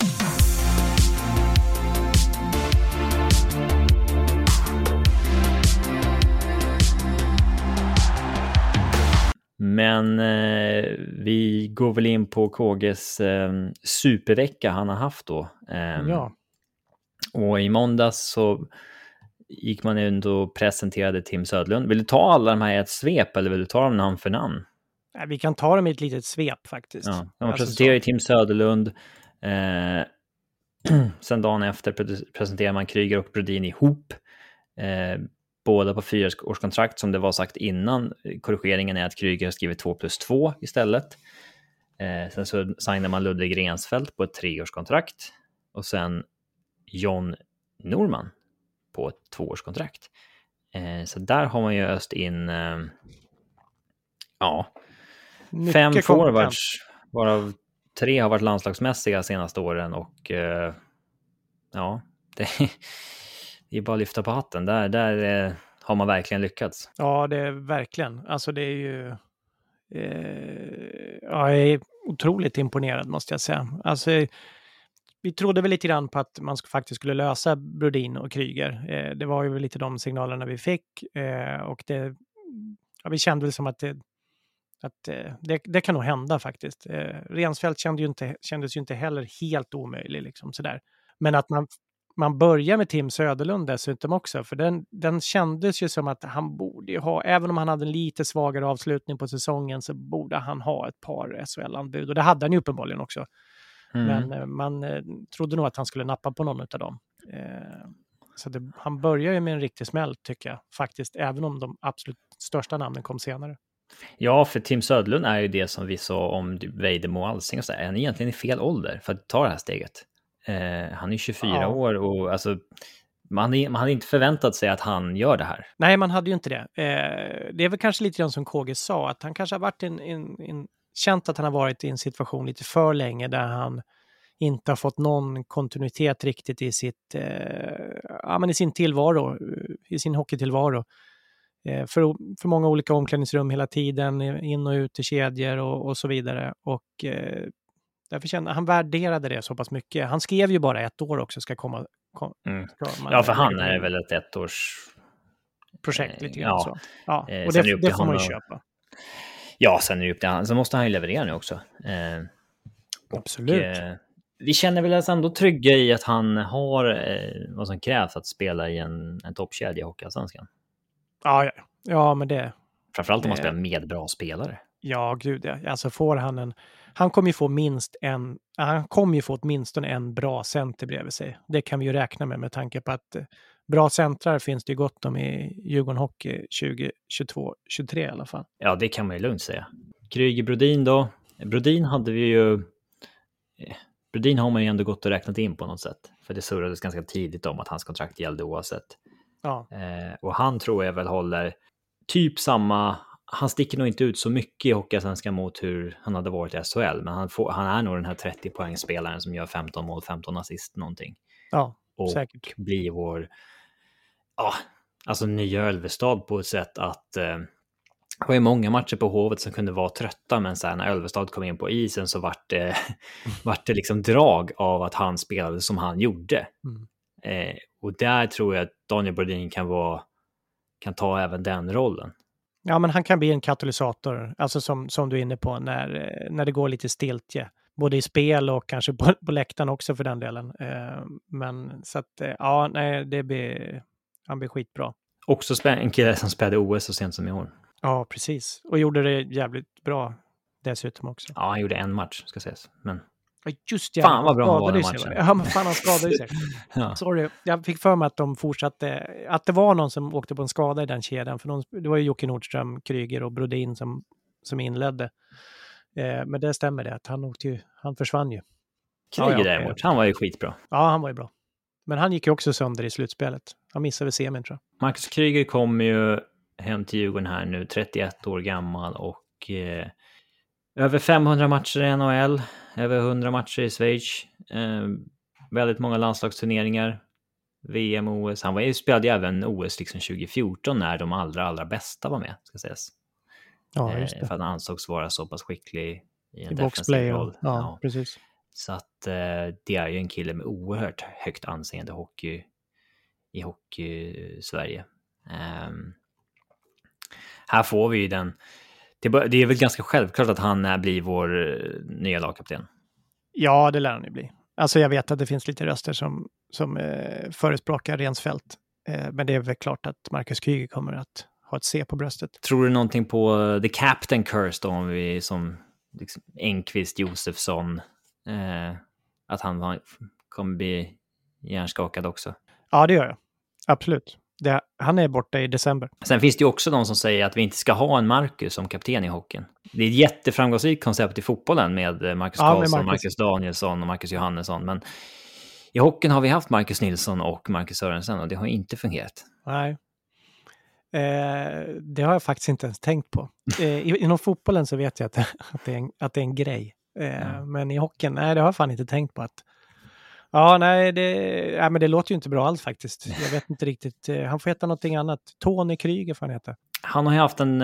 Men eh, vi går väl in på K Gs eh, supervecka han har haft då. Eh, Ja. Och i måndags så gick man ut och presenterade Tim Söderlund. Vill du ta alla de här i ett svep eller vill du ta dem namn för namn? Ja, vi kan ta dem i ett litet svep faktiskt. Ja, man Alltså presenterar ju så. Tim Söderlund. Eh, sen dagen efter pre- presenterar man Kryger och Brodin ihop. Eh, båda på fyraårskontrakt, som det var sagt innan. Korrigeringen är att Kryger har skrivit två plus två istället. Eh, sen så signar man Ludvig Rensfeldt på ett treårskontrakt. Och sen John Norman på ett tvåårskontrakt. Eh, så där har man ju öst in eh, ja, Mycket fem kompetent. forwards, varav tre har varit landslagsmässiga senaste åren och eh, ja, det, det är bara att lyfta på hatten. Där, där eh, har man verkligen lyckats. Ja, det är verkligen. Alltså det är ju... Eh, ja, jag är otroligt imponerad måste jag säga. Alltså, vi trodde väl lite grann på att man faktiskt skulle lösa Brodin och Kryger. Eh, det var ju lite de signalerna vi fick. Eh, och det, ja, vi kände väl som att det, att, eh, det, det kan nog hända faktiskt. Eh, Rensfeldt kände ju inte, kändes ju inte heller helt omöjlig. Liksom, sådär. Men att man, man börjar med Tim Söderlund dessutom också. För den, den kändes ju som att han borde ju ha, även om han hade en lite svagare avslutning på säsongen, så borde han ha ett par S H L-anbud. Och det hade han ju uppenbarligen också. Mm. Men eh, man eh, trodde nog att han skulle nappa på någon av dem. Eh, så det, han börjar ju med en riktig smäll tycker jag. Faktiskt, även om de absolut största namnen kom senare. Ja, för Tim Söderlund är ju det som vi sa om Vejdemo och Alsing och så där. Han är egentligen i fel ålder för att ta det här steget. Eh, han är tjugofyra ja. år och alltså, man, man hade inte förväntat sig att han gör det här. Nej, man hade ju inte det. Eh, det är väl kanske lite grann som K G sa, att han kanske har varit in, in, in, känt att han har varit i en situation lite för länge där han inte har fått någon kontinuitet riktigt i sitt eh, ja, men i sin tillvaro, i sin hockeytillvaro. Eh, för, för många olika omklädningsrum hela tiden, in och ut i kedjor och, och så vidare. Och eh, därför kände han värderade det så pass mycket. Han skrev ju bara ett år också ska komma. Kom, mm. ska ja, för han är väl ett ettårs projekt lite grann ja. så. Ja, och eh, det, det, det får man ju köpa. Ja, sen är det upp till han. Så måste han ju leverera nu också. Eh, Absolut. Och, eh, vi känner väl oss ändå trygga i att han har eh, vad som krävs att spela i en, en toppkedja i Hockeyallsvenskan. Ja, ja, ja, men det... Framförallt om man det, spelar med bra spelare. Ja, gud ja. Alltså får han en... Han kommer ju få minst en... Han kommer ju få åtminstone en bra center bredvid sig. Det kan vi ju räkna med med tanke på att bra centrar finns det ju gott om i Djurgården Hockey tjugo tjugotvå tjugotre i alla fall. Ja, det kan man ju lugnt säga. Kryger Brodin då. Brodin hade vi ju... Brodin har man ju ändå gått och räknat in på något sätt. För det surrades ganska tidigt om att hans kontrakt gällde oavsett. Ja. Eh, och han tror jag väl håller typ samma... Han sticker nog inte ut så mycket i Hockeyallsvenskan mot hur han hade varit i S H L. Men han, får, han är nog den här trettio-poängsspelaren som gör femton mål, femton assist någonting. Ja, och säkert. Och blir vår... Ja, alltså nya Ölvestad på ett sätt att... Eh, det var ju många matcher på Hovet som kunde vara trötta, men så här, när Ölvestad kom in på isen så vart det, vart det liksom drag av att han spelade som han gjorde. Mm. Eh, och där tror jag att Daniel Brodin kan vara kan ta även den rollen. Ja, men han kan bli en katalysator, alltså som, som du är inne på, när, när det går lite stiltje. Både i spel och kanske på, på läktaren också för den delen. Eh, men så att, eh, ja, nej, det blir, han blir skitbra. Också spä- en kille som spelade O S så sent som i år. Ja, precis. Och gjorde det jävligt bra dessutom också. Ja, han gjorde en match, ska sägas. Men... Ja, just det. Fan vad bra han var den matchen. Ja, men fan han skadade sig. Ja. Sorry, jag fick för mig att de fortsatte, att det var någon som åkte på en skada i den kedjan. För någon, det var ju Jocke Nordström, Kryger och Brodin som, som inledde. Eh, men det stämmer det, att han åkte ju, han försvann ju. Kryger ja, ja, däremot, han var ju skitbra. Ja, han var ju bra. Men han gick ju också sönder i slutspelet. Han missade väl semin, tror jag. Marcus Kryger kom ju hem till Djurgården här nu, trettioett år gammal och eh, över femhundra matcher i N H L, över hundra matcher i Schweiz, eh, väldigt många landslagsturneringar, V M, O S. Han var ju, spelade ju även O S liksom tjugo fjorton när de allra, allra bästa var med, ska sägas. Ja, just det. Eh, för att han ansågs vara så pass skicklig i en I defensiv roll. Ja, ja, precis. Så att eh, det är ju en kille med oerhört högt anseende hockey i hockey-Sverige. Um, här får vi ju den... Det, det är väl ganska självklart att han är, blir vår uh, nya lagkapten. Ja, det lär han ju bli. Alltså jag vet att det finns lite röster som, som eh, förespråkar Rensfeldt. Eh, men det är väl klart att Marcus Kryger kommer att ha ett C på bröstet. Tror du någonting på uh, The Captain Curse då, om vi som liksom, Enqvist, Josefsson, eh, att han var, kommer bli hjärnskakad också? Ja, det gör jag. Absolut. Det, han är borta i december. Sen finns det ju också de som säger att vi inte ska ha en Marcus som kapten i hockeyn. Det är ett jätteframgångsrikt koncept i fotbollen med Marcus ja, Karlsson, med Marcus. Marcus Danielsson och Marcus Johannesson. Men i hockeyn har vi haft Marcus Nilsson och Marcus Sörensen och det har inte fungerat. Nej. Eh, det har jag faktiskt inte ens tänkt på. Eh, inom fotbollen så vet jag att, att, det, är en, att det är en grej. Eh, ja. Men i hockeyn, nej, det har jag fan inte tänkt på att, Ja, nej, det, ja, men det låter ju inte bra alls faktiskt. Jag vet inte riktigt. Han får heta någonting annat. Tony Kryger får han heta. Han har ju haft en...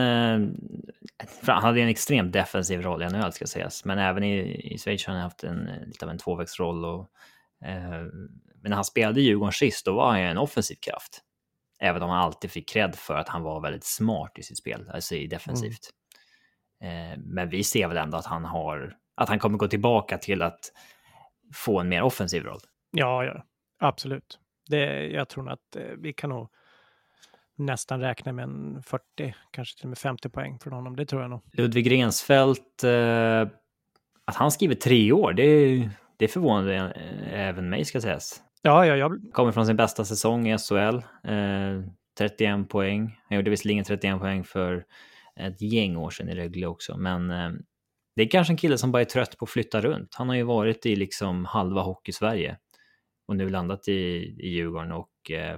Han hade en extremt defensiv roll i N H L ska sägas. Men även i, i Schweiz har han haft en, lite av en tvåvägsroll. Och, eh, men när han spelade i Djurgården sist, då var han ju en offensiv kraft. Även om han alltid fick cred för att han var väldigt smart i sitt spel. Alltså i defensivt. Mm. Eh, men vi ser väl ändå att han har... Att han kommer gå tillbaka till att få en mer offensiv roll. Ja, ja, absolut. Det, jag tror att eh, vi kan nog nästan räkna med en fyrtio, kanske till och med femtio poäng från honom. Det tror jag nog. Ludvig Rensfeldt, eh, att han skriver tre år, det, det förvånade även mig ska sägas. Ja, ja, jag... Kommer från sin bästa säsong i S H L, eh, trettioen poäng. Han gjorde visserligen trettioen poäng för ett gäng år sedan i Rögle också, men eh, det är kanske en kille som bara är trött på att flytta runt. Han har ju varit i liksom halva hockey-Sverige och nu landat i, i Djurgården och eh,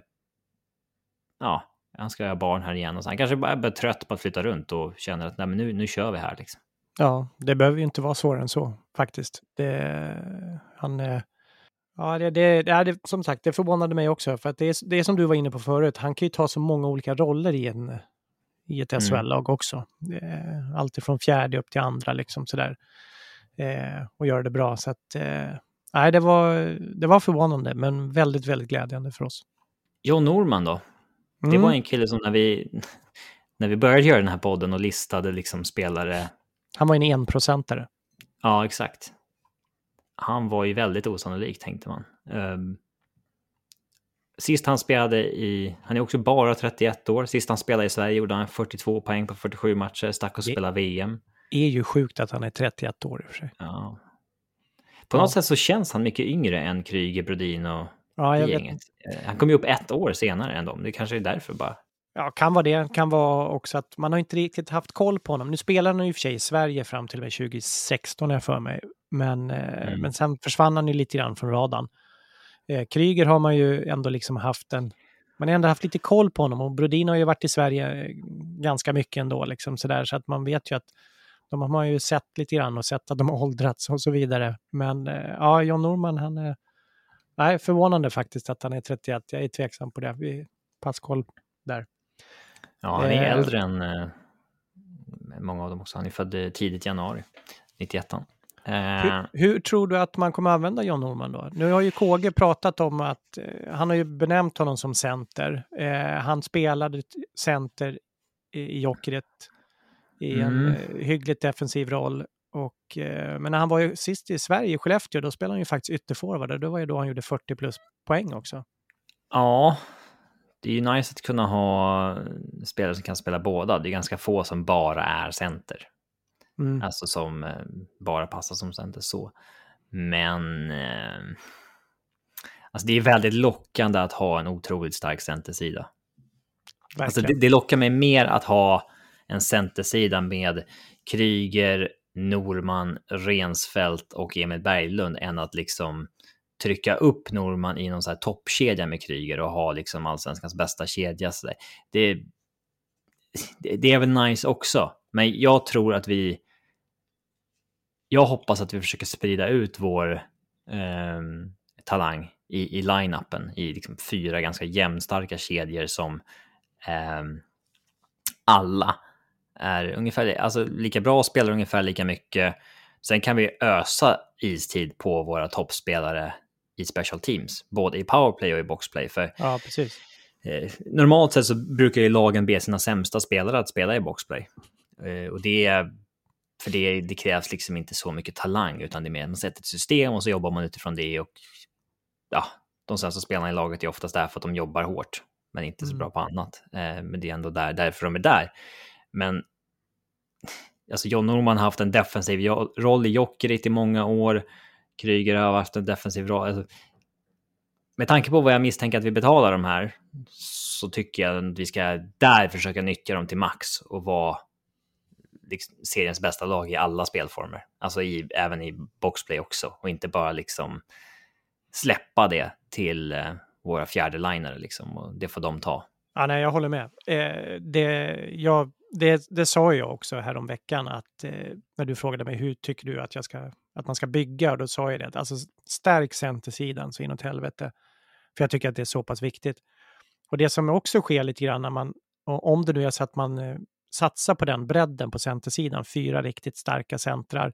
ja, han ska ha barn här igen och så han kanske bara är trött på att flytta runt och känner att nej, men nu, nu kör vi här liksom. Ja, det behöver ju inte vara svårare än så faktiskt. Det, han, ja, det, det, det, det, som sagt, det förvånade mig också för att det är, det är som du var inne på förut, han kan ju ta så många olika roller i, en, i ett S H L-lag också. Allt från fjärde upp till andra liksom sådär. Eh, och göra det bra så att eh, nej, det var, det var förvånande men väldigt, väldigt glädjande för oss. John Norman då? Det Mm. var en kille som när vi när vi började göra den här podden och listade liksom spelare. Han var en enprocentare. Ja, exakt. Han var ju väldigt osannolik tänkte man. Um, sist han spelade i, han är också bara trettioett år. Sist han spelade i Sverige gjorde han fyrtiotvå poäng på fyrtiosju matcher, stack och spelade V M. Det är ju sjukt att han är trettioett år i och för sig. Ja. På ja. något sätt så känns han mycket yngre än Kryger, Brodin och ja, jag gänget. Vet. Han kom ju upp ett år senare än dem. Det kanske är därför bara. Ja, kan vara det. Kan vara också att man har inte riktigt haft koll på honom. Nu spelar han ju i och för sig i Sverige fram till och med tjugo sexton är för mig. Men, mm. men sen försvann han ju lite grann från radarn. Eh, Kryger har man ju ändå liksom haft en... Man har ändå haft lite koll på honom. Och Brodin har ju varit i Sverige ganska mycket ändå. Liksom sådär, så att man vet ju att de har man ju sett lite grann och sett att de har åldrats och så vidare. Men eh, ja, John Norman, han är... Nej, förvånande faktiskt att han är trettioett. Jag är tveksam på det. Vi passkoll där. Ja, han är eh, äldre än eh, många av dem också. Han är född tidigt januari nittioett. Eh, hur, hur tror du att man kommer använda John Norman då? Nu har ju K G pratat om att eh, han har ju benämnt honom som center. Eh, han spelade center i, i Jokerit i en mm. eh, hyggligt defensiv roll. Och, eh, men när han var ju sist i Sverige, i Skellefteå, då spelade han ju faktiskt ytterforward. Då var ju då han gjorde fyrtio plus poäng också. Ja, det är ju nice att kunna ha spelare som kan spela båda. Det är ganska få som bara är center. Mm. Alltså som eh, bara passar som center så. Men eh, alltså det är väldigt lockande att ha en otroligt stark centersida. Alltså det, det lockar mig mer att ha en centersida med Kryger, Norman, Rensfeldt och Emil Berglund än att liksom trycka upp Norman i någon så här toppkedja med Kryger och ha liksom allsvenskans bästa kedja. Så det, det, det är väl nice också. Men jag tror att vi jag hoppas att vi försöker sprida ut vår eh, talang i, i line-upen i liksom fyra ganska jämnstarka kedjor som eh, alla är ungefär alltså lika bra, spelar ungefär lika mycket. Sen kan vi ösa istid på våra toppspelare i special teams, både i powerplay och i boxplay. För ja, precis. Eh, normalt sett så brukar ju lagen be sina sämsta spelare att spela i boxplay. Eh, och det är för det, det krävs liksom inte så mycket talang, utan det är mer man sätter ett system och så jobbar man utifrån det. Och ja, de sämsta spelarna i laget är oftast där för att de jobbar hårt, men inte så bra på annat. Eh, men det är ändå där, därför de är där. Men alltså John Norman har haft en defensiv roll i Jokerit i många år. Kryger har haft en defensiv roll. Alltså, med tanke på vad jag misstänker att vi betalar de här, så tycker jag att vi ska där försöka nyttja dem till max och vara liksom seriens bästa lag i alla spelformer. Alltså i, även i boxplay också. Och inte bara liksom släppa det till eh, våra fjärdelinare liksom, och det får de ta. Ja, nej, jag håller med. Eh, det, jag, det, det sa jag också här om veckan att eh, när du frågade mig hur tycker du att jag ska att man ska bygga, och då sa jag det, alltså stärk centersidan så inåt helvete. För jag tycker att det är så pass viktigt. Och det som också sker lite grann när man, om det nu är så att man eh, satsar på den bredden på centersidan, fyra riktigt starka centrar,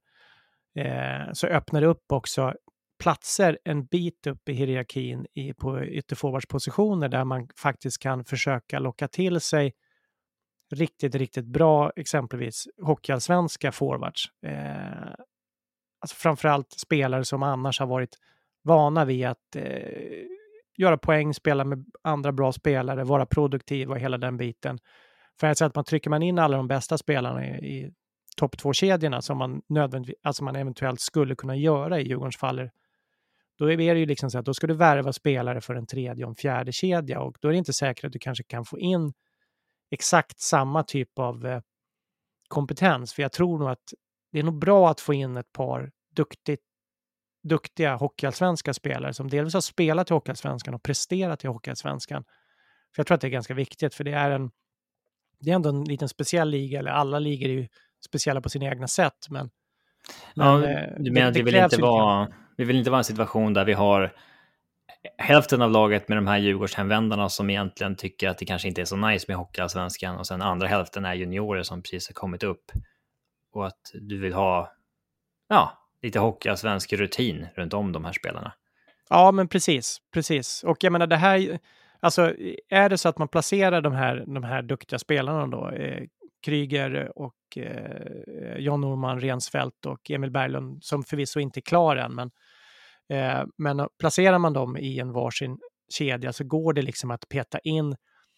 eh, så öppnar det upp också platser en bit upp i hierarkin i, på ytterforwardspositioner där man faktiskt kan försöka locka till sig riktigt, riktigt bra, exempelvis hockeyallsvenska forwards. Eh, alltså framförallt spelare som annars har varit vana vid att eh, göra poäng, spela med andra bra spelare, vara produktiv och hela den biten. För att säga att man trycker man in alla de bästa spelarna i, i topp två-kedjorna som man nödvändigtvis, alltså man eventuellt skulle kunna göra i Djurgårdens fall, då är det ju liksom så att då ska du värva spelare för en tredje och en fjärde kedja, och då är det inte säkert att du kanske kan få in exakt samma typ av eh, kompetens. För jag tror nog att det är nog bra att få in ett par duktigt, duktiga hockeyallsvenska spelare som delvis har spelat i hockeyallsvenskan och presterat i hockeyallsvenskan. För jag tror att det är ganska viktigt, för det är en det är ändå en liten speciell liga, eller alla ligor är ju speciella på sina egna sätt, men, ja, men du menar att vi vill inte vara vi vill inte vara i en situation där vi har hälften av laget med de här Djurgårdshemvändarna som egentligen tycker att det kanske inte är så nice med hockeyallsvenskan, och sen andra hälften är juniorer som precis har kommit upp, och att du vill ha ja, lite hockeyallsvensk rutin runt om de här spelarna. Ja, men precis, precis. Och jag menar det här, alltså är det så att man placerar de här, de här duktiga spelarna då, eh, Kryger och eh, John Norman, Rensfeldt och Emil Berglund, som förvisso inte är klar än, men, eh, men placerar man dem i en varsin kedja så går det liksom att peta in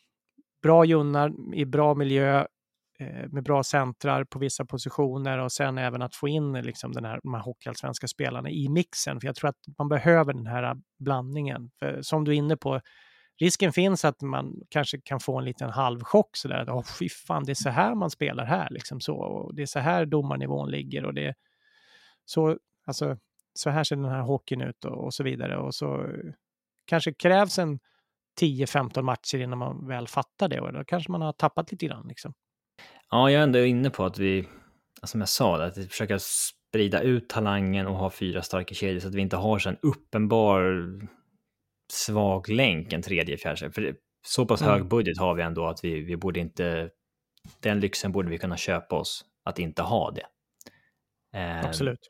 bra junnar i bra miljö eh, med bra centrar på vissa positioner, och sen även att få in liksom den här, de här hockeyallsvenska spelarna i mixen, för jag tror att man behöver den här blandningen. För som du är inne på, risken finns att man kanske kan få en liten halvchock sådär att åh fy fan, det är så här man spelar här liksom, så, och det är så här domarnivån ligger, och det är så, alltså så här ser den här hockeyn ut och, och så vidare, och så kanske krävs en tio femton matcher innan man väl fattar det, och då kanske man har tappat lite grann liksom. Ja, jag är ändå inne på att vi, som jag sa, att vi försöker sprida ut talangen och ha fyra starka kedjor så att vi inte har så en uppenbar svag länk, en tredje, fjärde. För det, så pass mm. hög budget har vi ändå att vi, vi borde inte, den lyxen borde vi kunna köpa oss att inte ha det. Eh, Absolut.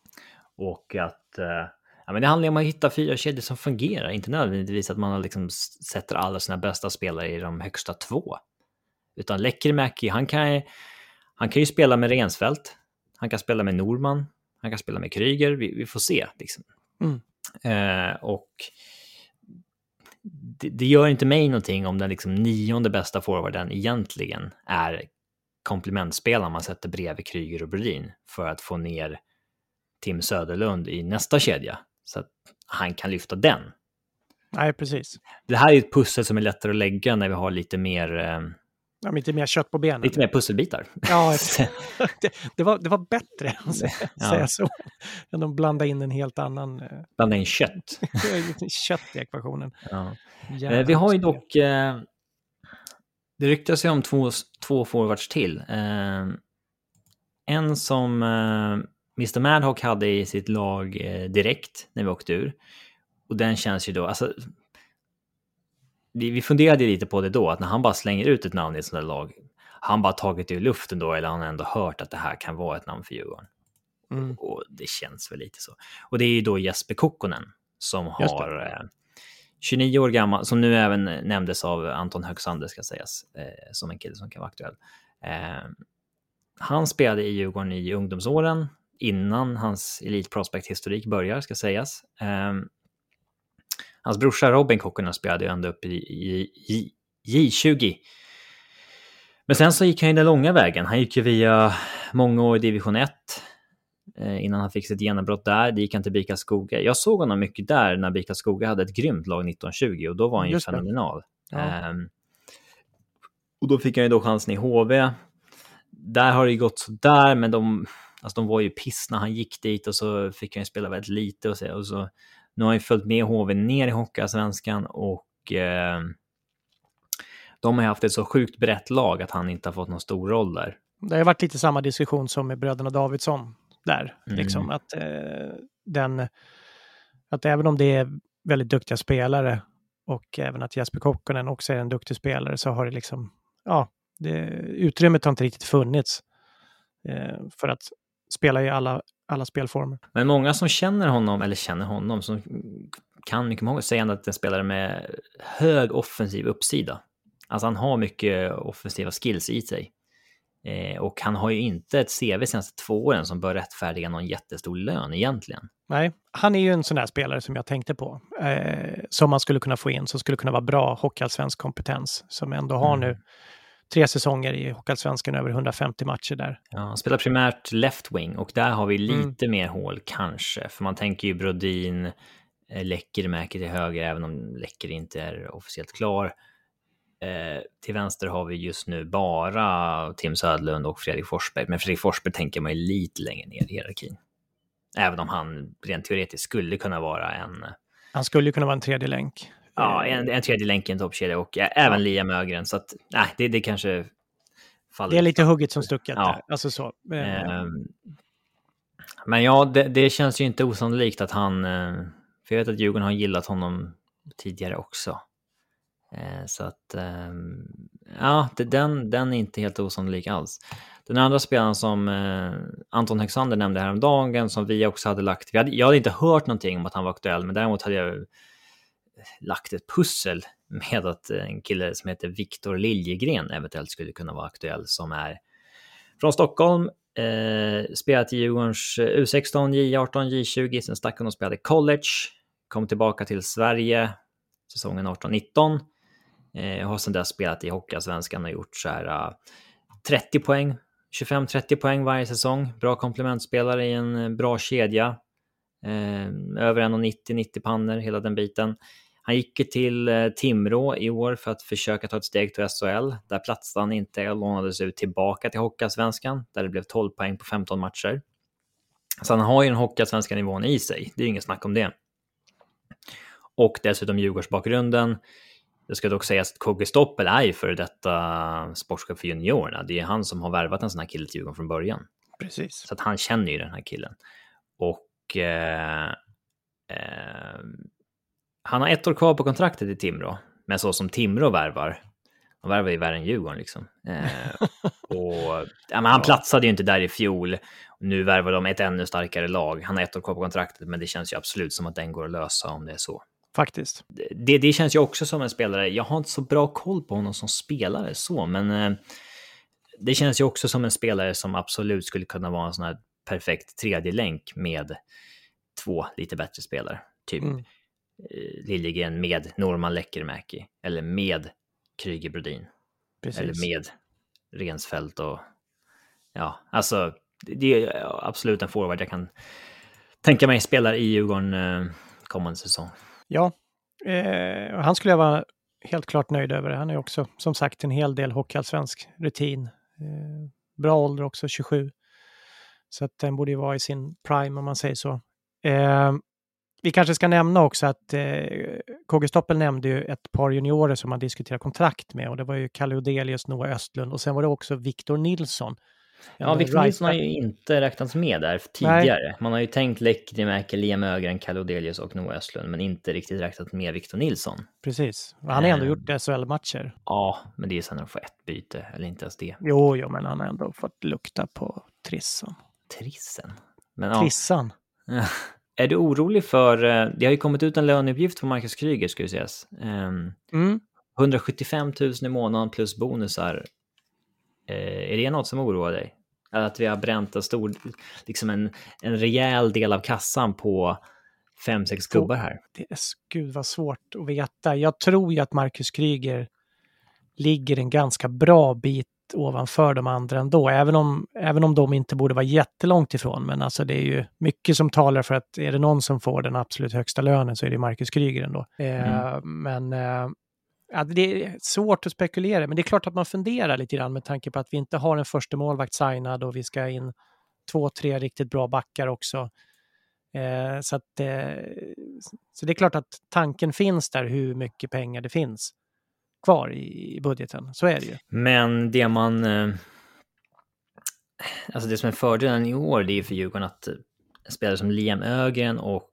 Och att eh, ja, men det handlar om att hitta fyra kedjor som fungerar, inte nödvändigtvis att man liksom sätter alla sina bästa spelare i de högsta två. Utan Lekkerimäki, han kan, han kan ju spela med Rensfeldt, han kan spela med Norman, han kan spela med Kryger, vi, vi får se liksom. Mm. Eh, och det, det gör inte mig någonting om den liksom nionde bästa forwarden egentligen är komplementspelaren man sätter bredvid Kryger och Brodin för att få ner Tim Söderlund i nästa kedja så att han kan lyfta den. Nej, precis. Det här är ett pussel som är lättare att lägga när vi har lite mer eh, ja, lite mer kött på benen. Lite mer pusselbitar. Ja, det, det, var, det var bättre att säga, ja. säga så. Än att blanda in en helt annan... Blanda in kött. kött i ekvationen. Ja. Eh, vi har ju dock... Eh, det ryktas ju om två, två forwards till. Eh, en som eh, mister Madhawk hade i sitt lag eh, direkt när vi åkte ur. Och den känns ju då... Alltså, vi, vi funderade lite på det då, att när han bara slänger ut ett namn i ett sådant lag, han bara tagit det ur luften då, eller han har ändå hört att det här kan vara ett namn för Djurgården. Mm. Och, och det känns väl lite så. Och det är ju då Jesper Kokkonen som har eh, tjugonio år gammal, som nu även nämndes av Anton Högsander ska sägas, eh, som en kille som kan vara aktuell. Eh, han spelade i Djurgården i ungdomsåren innan hans Elite Prospect-historik börjar, ska sägas. Eh, Hans brorsa Robin Kokkonen spelade ju ända upp i, i, i J tjugo. Men sen så gick han ju den långa vägen. Han gick ju via många år i division ett eh, innan han fick sitt genombrott där. Det gick han till BIK Karlskoga. Jag såg honom mycket där när BIK Karlskoga hade ett grymt lag nitton tjugo och då var han ju fenomenal. Ja. Um, och då fick han ju då chansen i H V. Där har det ju gått så där, men de, alltså de var ju piss när han gick dit och så fick han ju spela väldigt lite och så, och så nu har jag följt med H V ner i Hockeyallsvenskan och eh, de har haft ett så sjukt brett lag att han inte har fått någon stor roll där. Det har varit lite samma diskussion som med bröderna Davidsson. där. Mm. Liksom, att, eh, den, att även om det är väldigt duktiga spelare och även att Jesper Kokkonen också är en duktig spelare, så har det liksom, ja, det, utrymmet har inte riktigt funnits eh, för att spela i alla, alla spelformer. Men många som känner honom, eller känner honom, som kan mycket många, säger ändå att det är en spelare med hög offensiv uppsida. Alltså han har mycket offensiva skills i sig. Eh, och han har ju inte ett C V senaste två åren som bör rättfärdiga någon jättestor lön egentligen. Nej, han är ju en sån där spelare som jag tänkte på. Eh, som man skulle kunna få in, som skulle kunna vara bra hockeyallsvensk kompetens. Som ändå har mm. nu tre säsonger i hockeyallsvenskan, över hundrafemtio matcher där. Ja, han spelar primärt left wing och där har vi lite mm. mer hål kanske. För man tänker ju Brodin, Läckermäki till höger, även om Läcker inte är officiellt klar. Eh, till vänster har vi just nu bara Tim Södlund och Fredrik Forsberg. Men Fredrik Forsberg tänker man ju lite längre ner i hierarkin. Även om han rent teoretiskt skulle kunna vara en... Han skulle ju kunna vara en tredje länk. Ja, en, en tredje länk i en toppkedja och ja. även Liam Ögren. Så att, nej, det, det kanske faller. Det är lite hugget som stucket ja. där. Alltså så. Eh, men ja, det, det känns ju inte osannolikt att han... För jag vet att Djurgården har gillat honom tidigare också. Eh, så att... Eh, ja, det, den, den är inte helt osannolik alls. Den andra spelaren som eh, Anton Högsander nämnde häromdagen, som vi också hade lagt... Vi hade, jag hade inte hört någonting om att han var aktuell, men däremot hade jag lagt ett pussel med att en kille som heter Viktor Liljegren eventuellt skulle kunna vara aktuell, som är från Stockholm, eh, spelat i Djurgårdens U sexton, J arton, J tjugo, sen stack han och spelade college, kom tillbaka till Sverige säsongen arton nitton, eh, har sedan dess spelat i Hockeyallsvenskan och gjort så här uh, trettio poäng, tjugofem trettio poäng varje säsong, bra komplementspelare i en bra kedja, eh, över en nittio nittio pannor, hela den biten. Han gick till eh, Timrå i år för att försöka ta ett steg till S H L. Där platsade han inte, lånades ut tillbaka till Hockeyallsvenskan, där det blev tolv poäng på femton matcher. Så han har ju den Hockeyallsvenska nivån i sig. Det är ju inget snack om det. Och dessutom Djurgårdsbakgrunden. Det ska dock sägas att K G Stoppel är ju för detta sportchef för juniorerna. Det är han som har värvat en sån här kille till Djurgården från början. Precis. Så att han känner ju den här killen. Och... Eh, eh, han har ett år kvar på kontraktet i Timrå, men så som Timrå värvar, han värvar ju värre än Djurgården liksom. Eh, och ja, men han platsade ju inte där i fjol. Nu värvar de ett ännu starkare lag. Han har ett år kvar på kontraktet, men det känns ju absolut som att den går att lösa om det är så. Faktiskt. Det, det känns ju också som en spelare, jag har inte så bra koll på honom som spelare så, men eh, det känns ju också som en spelare som absolut skulle kunna vara en sån här perfekt tredje länk med två lite bättre spelare. Typ mm. Liljegren med Norman Läckermäki eller med Kryger Brodin. Precis. Eller med Rensfeldt och ja, alltså det är absolut en forward jag kan tänka mig spelar i Djurgården eh, kommande säsong. Ja, eh, han skulle jag vara helt klart nöjd över. Han är också som sagt en hel del hockeyallsvensk rutin. Eh, bra ålder också, tjugosju. Så att den borde ju vara i sin prime om man säger så. Eh, Vi kanske ska nämna också att eh, K G Stoppel nämnde ju ett par juniorer som man diskuterar kontrakt med, och det var ju Kalle Odelius, Noah Östlund och sen var det också Victor Nilsson. Ja, Victor Nilsson har ju inte räknats med där tidigare. Nej. Man har ju tänkt Läckermäki, Liam Ögren, Kalle Odelius och Noah Östlund, men inte riktigt räknat med Victor Nilsson. Precis, han har ändå um, gjort S H L-matcher. Ja, men det är sen att få ett byte, eller inte ens det. Jo, jo, men han har ändå fått lukta på trissen. Trissen? Men, Trissan. Ja. Är du orolig för, det har ju kommit ut en löneuppgift för Marcus Kryger, ska vi sägas. Um, mm. hundrasjuttiofem tusen i månaden plus bonusar. Uh, är det något som oroar dig? Att vi har bränt en stor, liksom en, en rejäl del av kassan på fem, sex gubbar här? Det är, gud vad svårt att veta. Jag tror ju att Marcus Kryger ligger en ganska bra bit ovanför de andra ändå, även om, även om de inte borde vara jättelångt ifrån, men alltså det är ju mycket som talar för att är det någon som får den absolut högsta lönen så är det Marcus Kryger ändå. Mm. Eh, men eh, ja, det är svårt att spekulera, men det är klart att man funderar lite grann med tanke på att vi inte har en första målvakt signad och vi ska in två, tre riktigt bra backar också. Eh, så att eh, så det är klart att tanken finns där hur mycket pengar det finns kvar i budgeten, så är det ju. Men det man alltså det som är fördelen i år, det är för Djurgården att spelare som Liam Ögren och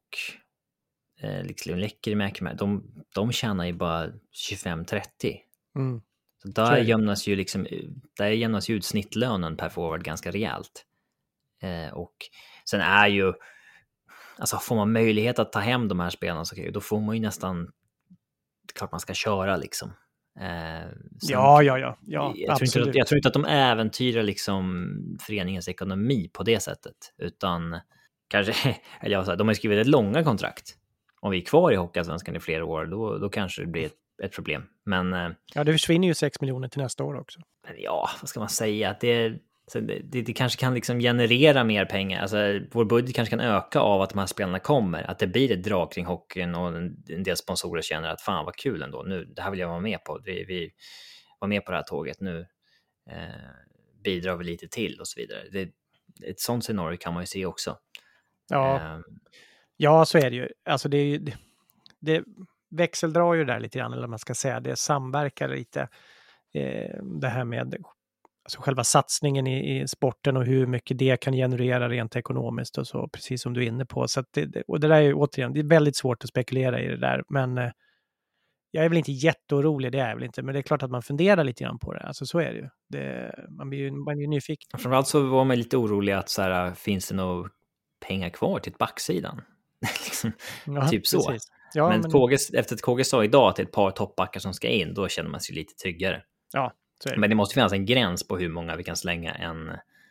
eh, liksom Lekkerimäki med, de, de tjänar ju bara tjugofem trettio. Mm. Så där jämnas ju liksom, där jämnas ju ut snittlönen per forward ganska rejält. Eh, och sen är ju, alltså får man möjlighet att ta hem de här spelarna så då får man ju nästan, klart man ska köra liksom. Eh, sen, ja, ja, ja, ja jag, tror inte att, jag tror inte att de äventyrar liksom föreningens ekonomi på det sättet, utan kanske, eller jag säger, de har skrivit ett långa kontrakt. Om vi är kvar i Hockeyallsvenskan i flera år, då, då kanske det blir ett, ett problem. Men ja, det försvinner ju sex miljoner till nästa år också. Men ja, vad ska man säga? Det, det, det, det kanske kan liksom generera mer pengar. Alltså, vår budget kanske kan öka av att de här spelarna kommer. Att det blir ett drag kring hockeyn och en, en del sponsorer känner att fan vad kul ändå. Nu, det här vill jag vara med på. Vi, vi var med på det här tåget. Nu eh, bidrar vi lite till och så vidare. Det, ett sånt scenario kan man ju se också. Ja, eh, ja så är det ju. Alltså det är ju... Det, det växeldrar ju där lite grann, eller man ska säga. Det samverkar lite. Eh, det här med alltså själva satsningen i, i sporten och hur mycket det kan generera rent ekonomiskt och så, precis som du är inne på. Så att det, och det där är ju återigen, det är väldigt svårt att spekulera i det där, men eh, jag är väl inte jätteorolig, det är jag väl inte, men det är klart att man funderar lite grann på det. Alltså så är det ju. Det, man blir ju man blir nyfiken. Framförallt så var man lite orolig att så här, finns det några pengar kvar till backsidan? liksom, ja, typ så. Ja, men men... K G, efter att K G sa idag att det är ett par toppbackar som ska in, då känner man sig lite tryggare. Ja, så är det. Men det måste finnas en gräns på hur många vi kan slänga en,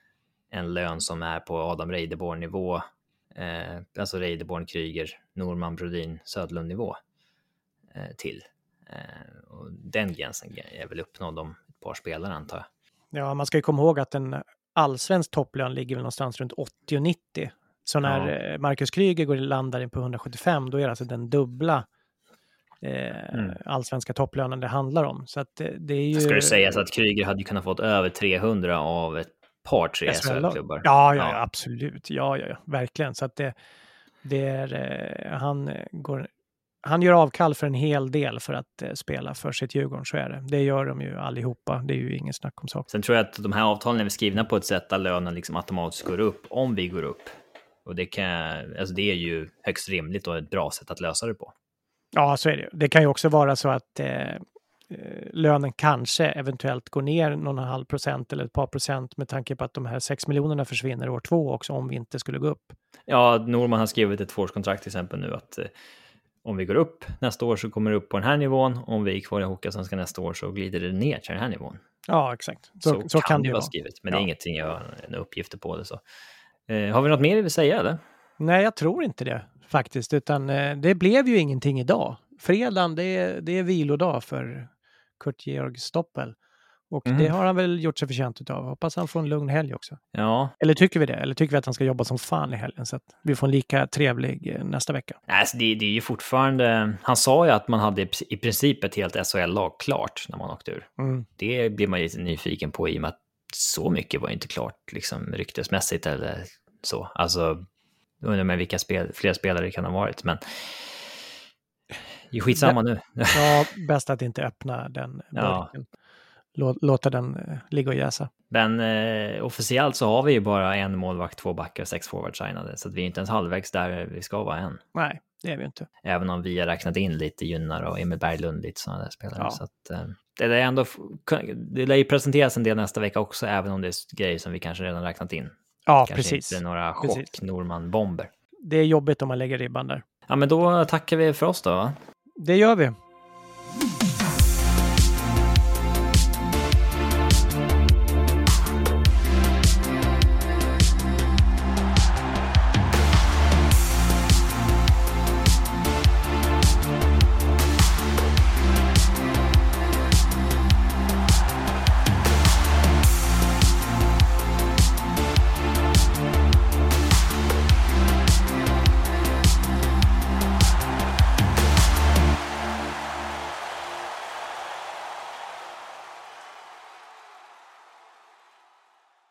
en lön som är på Adam Reideborn-nivå. Eh, alltså Reideborn, Kryger, Norman, Brodin, Södlund-nivå eh, till. Eh, och den gränsen är väl uppnådd om ett par spelare, antar jag. Ja, man ska ju komma ihåg att en allsvensk topplön ligger väl någonstans runt åttio nittio. Så när ja. Marcus Kryger går landar in på hundrasjuttiofem, då är det alltså den dubbla eh, mm. allsvenska topplönen det handlar om. Så att det, det är ju... Ska det sägas att Kryger hade kunnat fått över trehundra av ett par tre S H L-klubbar? Ja, ja, ja, absolut. Ja, ja, ja, verkligen. Så att det, det är, eh, han går... Han gör avkall för en hel del för att eh, spela för sitt Djurgården, så är det. Det gör de ju allihopa. Det är ju ingen snack om sak. Sen tror jag att de här avtalen är skrivna på ett sätt där lönen liksom automatiskt går upp om vi går upp. Och det, kan, alltså det är ju högst rimligt och ett bra sätt att lösa det på. Ja, så är det. Det kan ju också vara så att eh, lönen kanske eventuellt går ner någon halv procent eller ett par procent med tanke på att de här sex miljonerna försvinner år två också om vi inte skulle gå upp. Ja, Norman har skrivit ett tvåårskontrakt till exempel nu att eh, om vi går upp nästa år så kommer det upp på den här nivån. Om vi är kvar i Hockeyallsvenskan nästa år så glider det ner till den här nivån. Ja, exakt. Så, så, så kan, kan det vara vara skrivet. Men ja. det är ingenting jag har några uppgifter på det så. Eh, har vi något mer vi vill säga eller? Nej, jag tror inte det faktiskt. Utan eh, det blev ju ingenting idag. Fredagen, det är, det är vilodag för Kurt-Georg Stoppel. Och mm. det har han väl gjort sig förtjänt utav. Hoppas han får en lugn helg också. Ja. Eller tycker vi det? Eller tycker vi att han ska jobba som fan i helgen så att vi får en lika trevlig nästa vecka? Alltså det, det är ju fortfarande... Han sa ju att man hade i princip ett helt S H L-lag klart när man åkte ur. Mm. Det blir man lite nyfiken på i och med att så mycket var inte klart liksom ryktesmässigt eller så. Alltså, jag undrar med vilka spel, fler spelare det kan ha varit, men det är skitsamma nu. Ja, bäst att inte öppna den burken. Ja. Låta den eh, ligga och jäsa. Men eh, officiellt så har vi ju bara en målvakt, två backar och sex forwards signade. Så att vi är inte ens halvvägs där vi ska vara än. Nej, det är vi inte. Även om vi har räknat in lite Gunnar och Emil Berglund, lite sådana där spelare. Ja. Så att, eh, det är ändå, det lär ju presenteras en del nästa vecka också, även om det är grejer som vi kanske redan räknat in. Ja, kanske precis. Inte några chock-Norman-bomber. Det är jobbigt om man lägger ribban där. Ja, men då tackar vi för oss då, va? Det gör vi.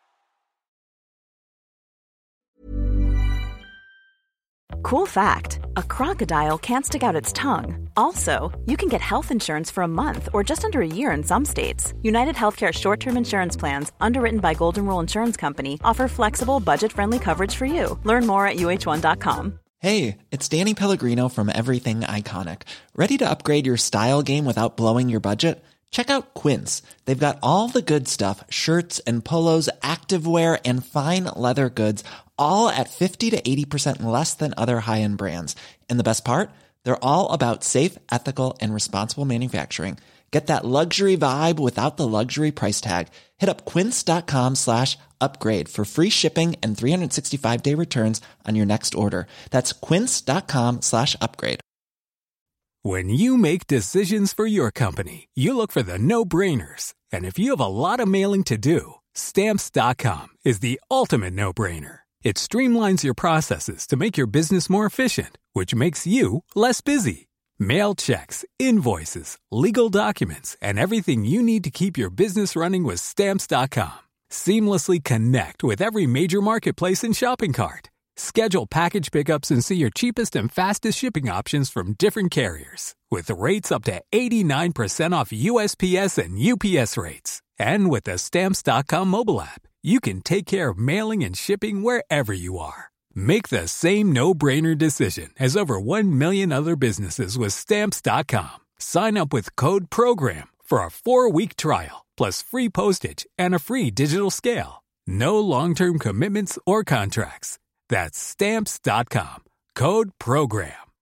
Cool fact, a crocodile can't stick out its tongue. Also, you can get health insurance for a month or just under a year in some states. United Healthcare short-term insurance plans, underwritten by Golden Rule Insurance Company, offer flexible, budget-friendly coverage for you. Learn more at U H one dot com. Hey, it's Danny Pellegrino from Everything Iconic. Ready to upgrade your style game without blowing your budget? Check out Quince. They've got all the good stuff, shirts and polos, activewear, and fine leather goods, all at fifty to eighty percent less than other high-end brands. And the best part? They're all about safe, ethical, and responsible manufacturing. Get that luxury vibe without the luxury price tag. Hit up quince.com slash upgrade for free shipping and three sixty-five day returns on your next order. That's quince.com slash upgrade. When you make decisions for your company, you look for the no-brainers. And if you have a lot of mailing to do, Stamps dot com is the ultimate no-brainer. It streamlines your processes to make your business more efficient, which makes you less busy. Mail checks, invoices, legal documents, and everything you need to keep your business running with Stamps dot com. Seamlessly connect with every major marketplace and shopping cart. Schedule package pickups and see your cheapest and fastest shipping options from different carriers. With rates up to eighty-nine percent off U S P S and U P S rates. And with the Stamps dot com mobile app, you can take care of mailing and shipping wherever you are. Make the same no-brainer decision as over one million other businesses with Stamps dot com. Sign up with code PROGRAM for a four-week trial, plus free postage and a free digital scale. No long-term commitments or contracts. That's Stamps dot com. Code PROGRAM.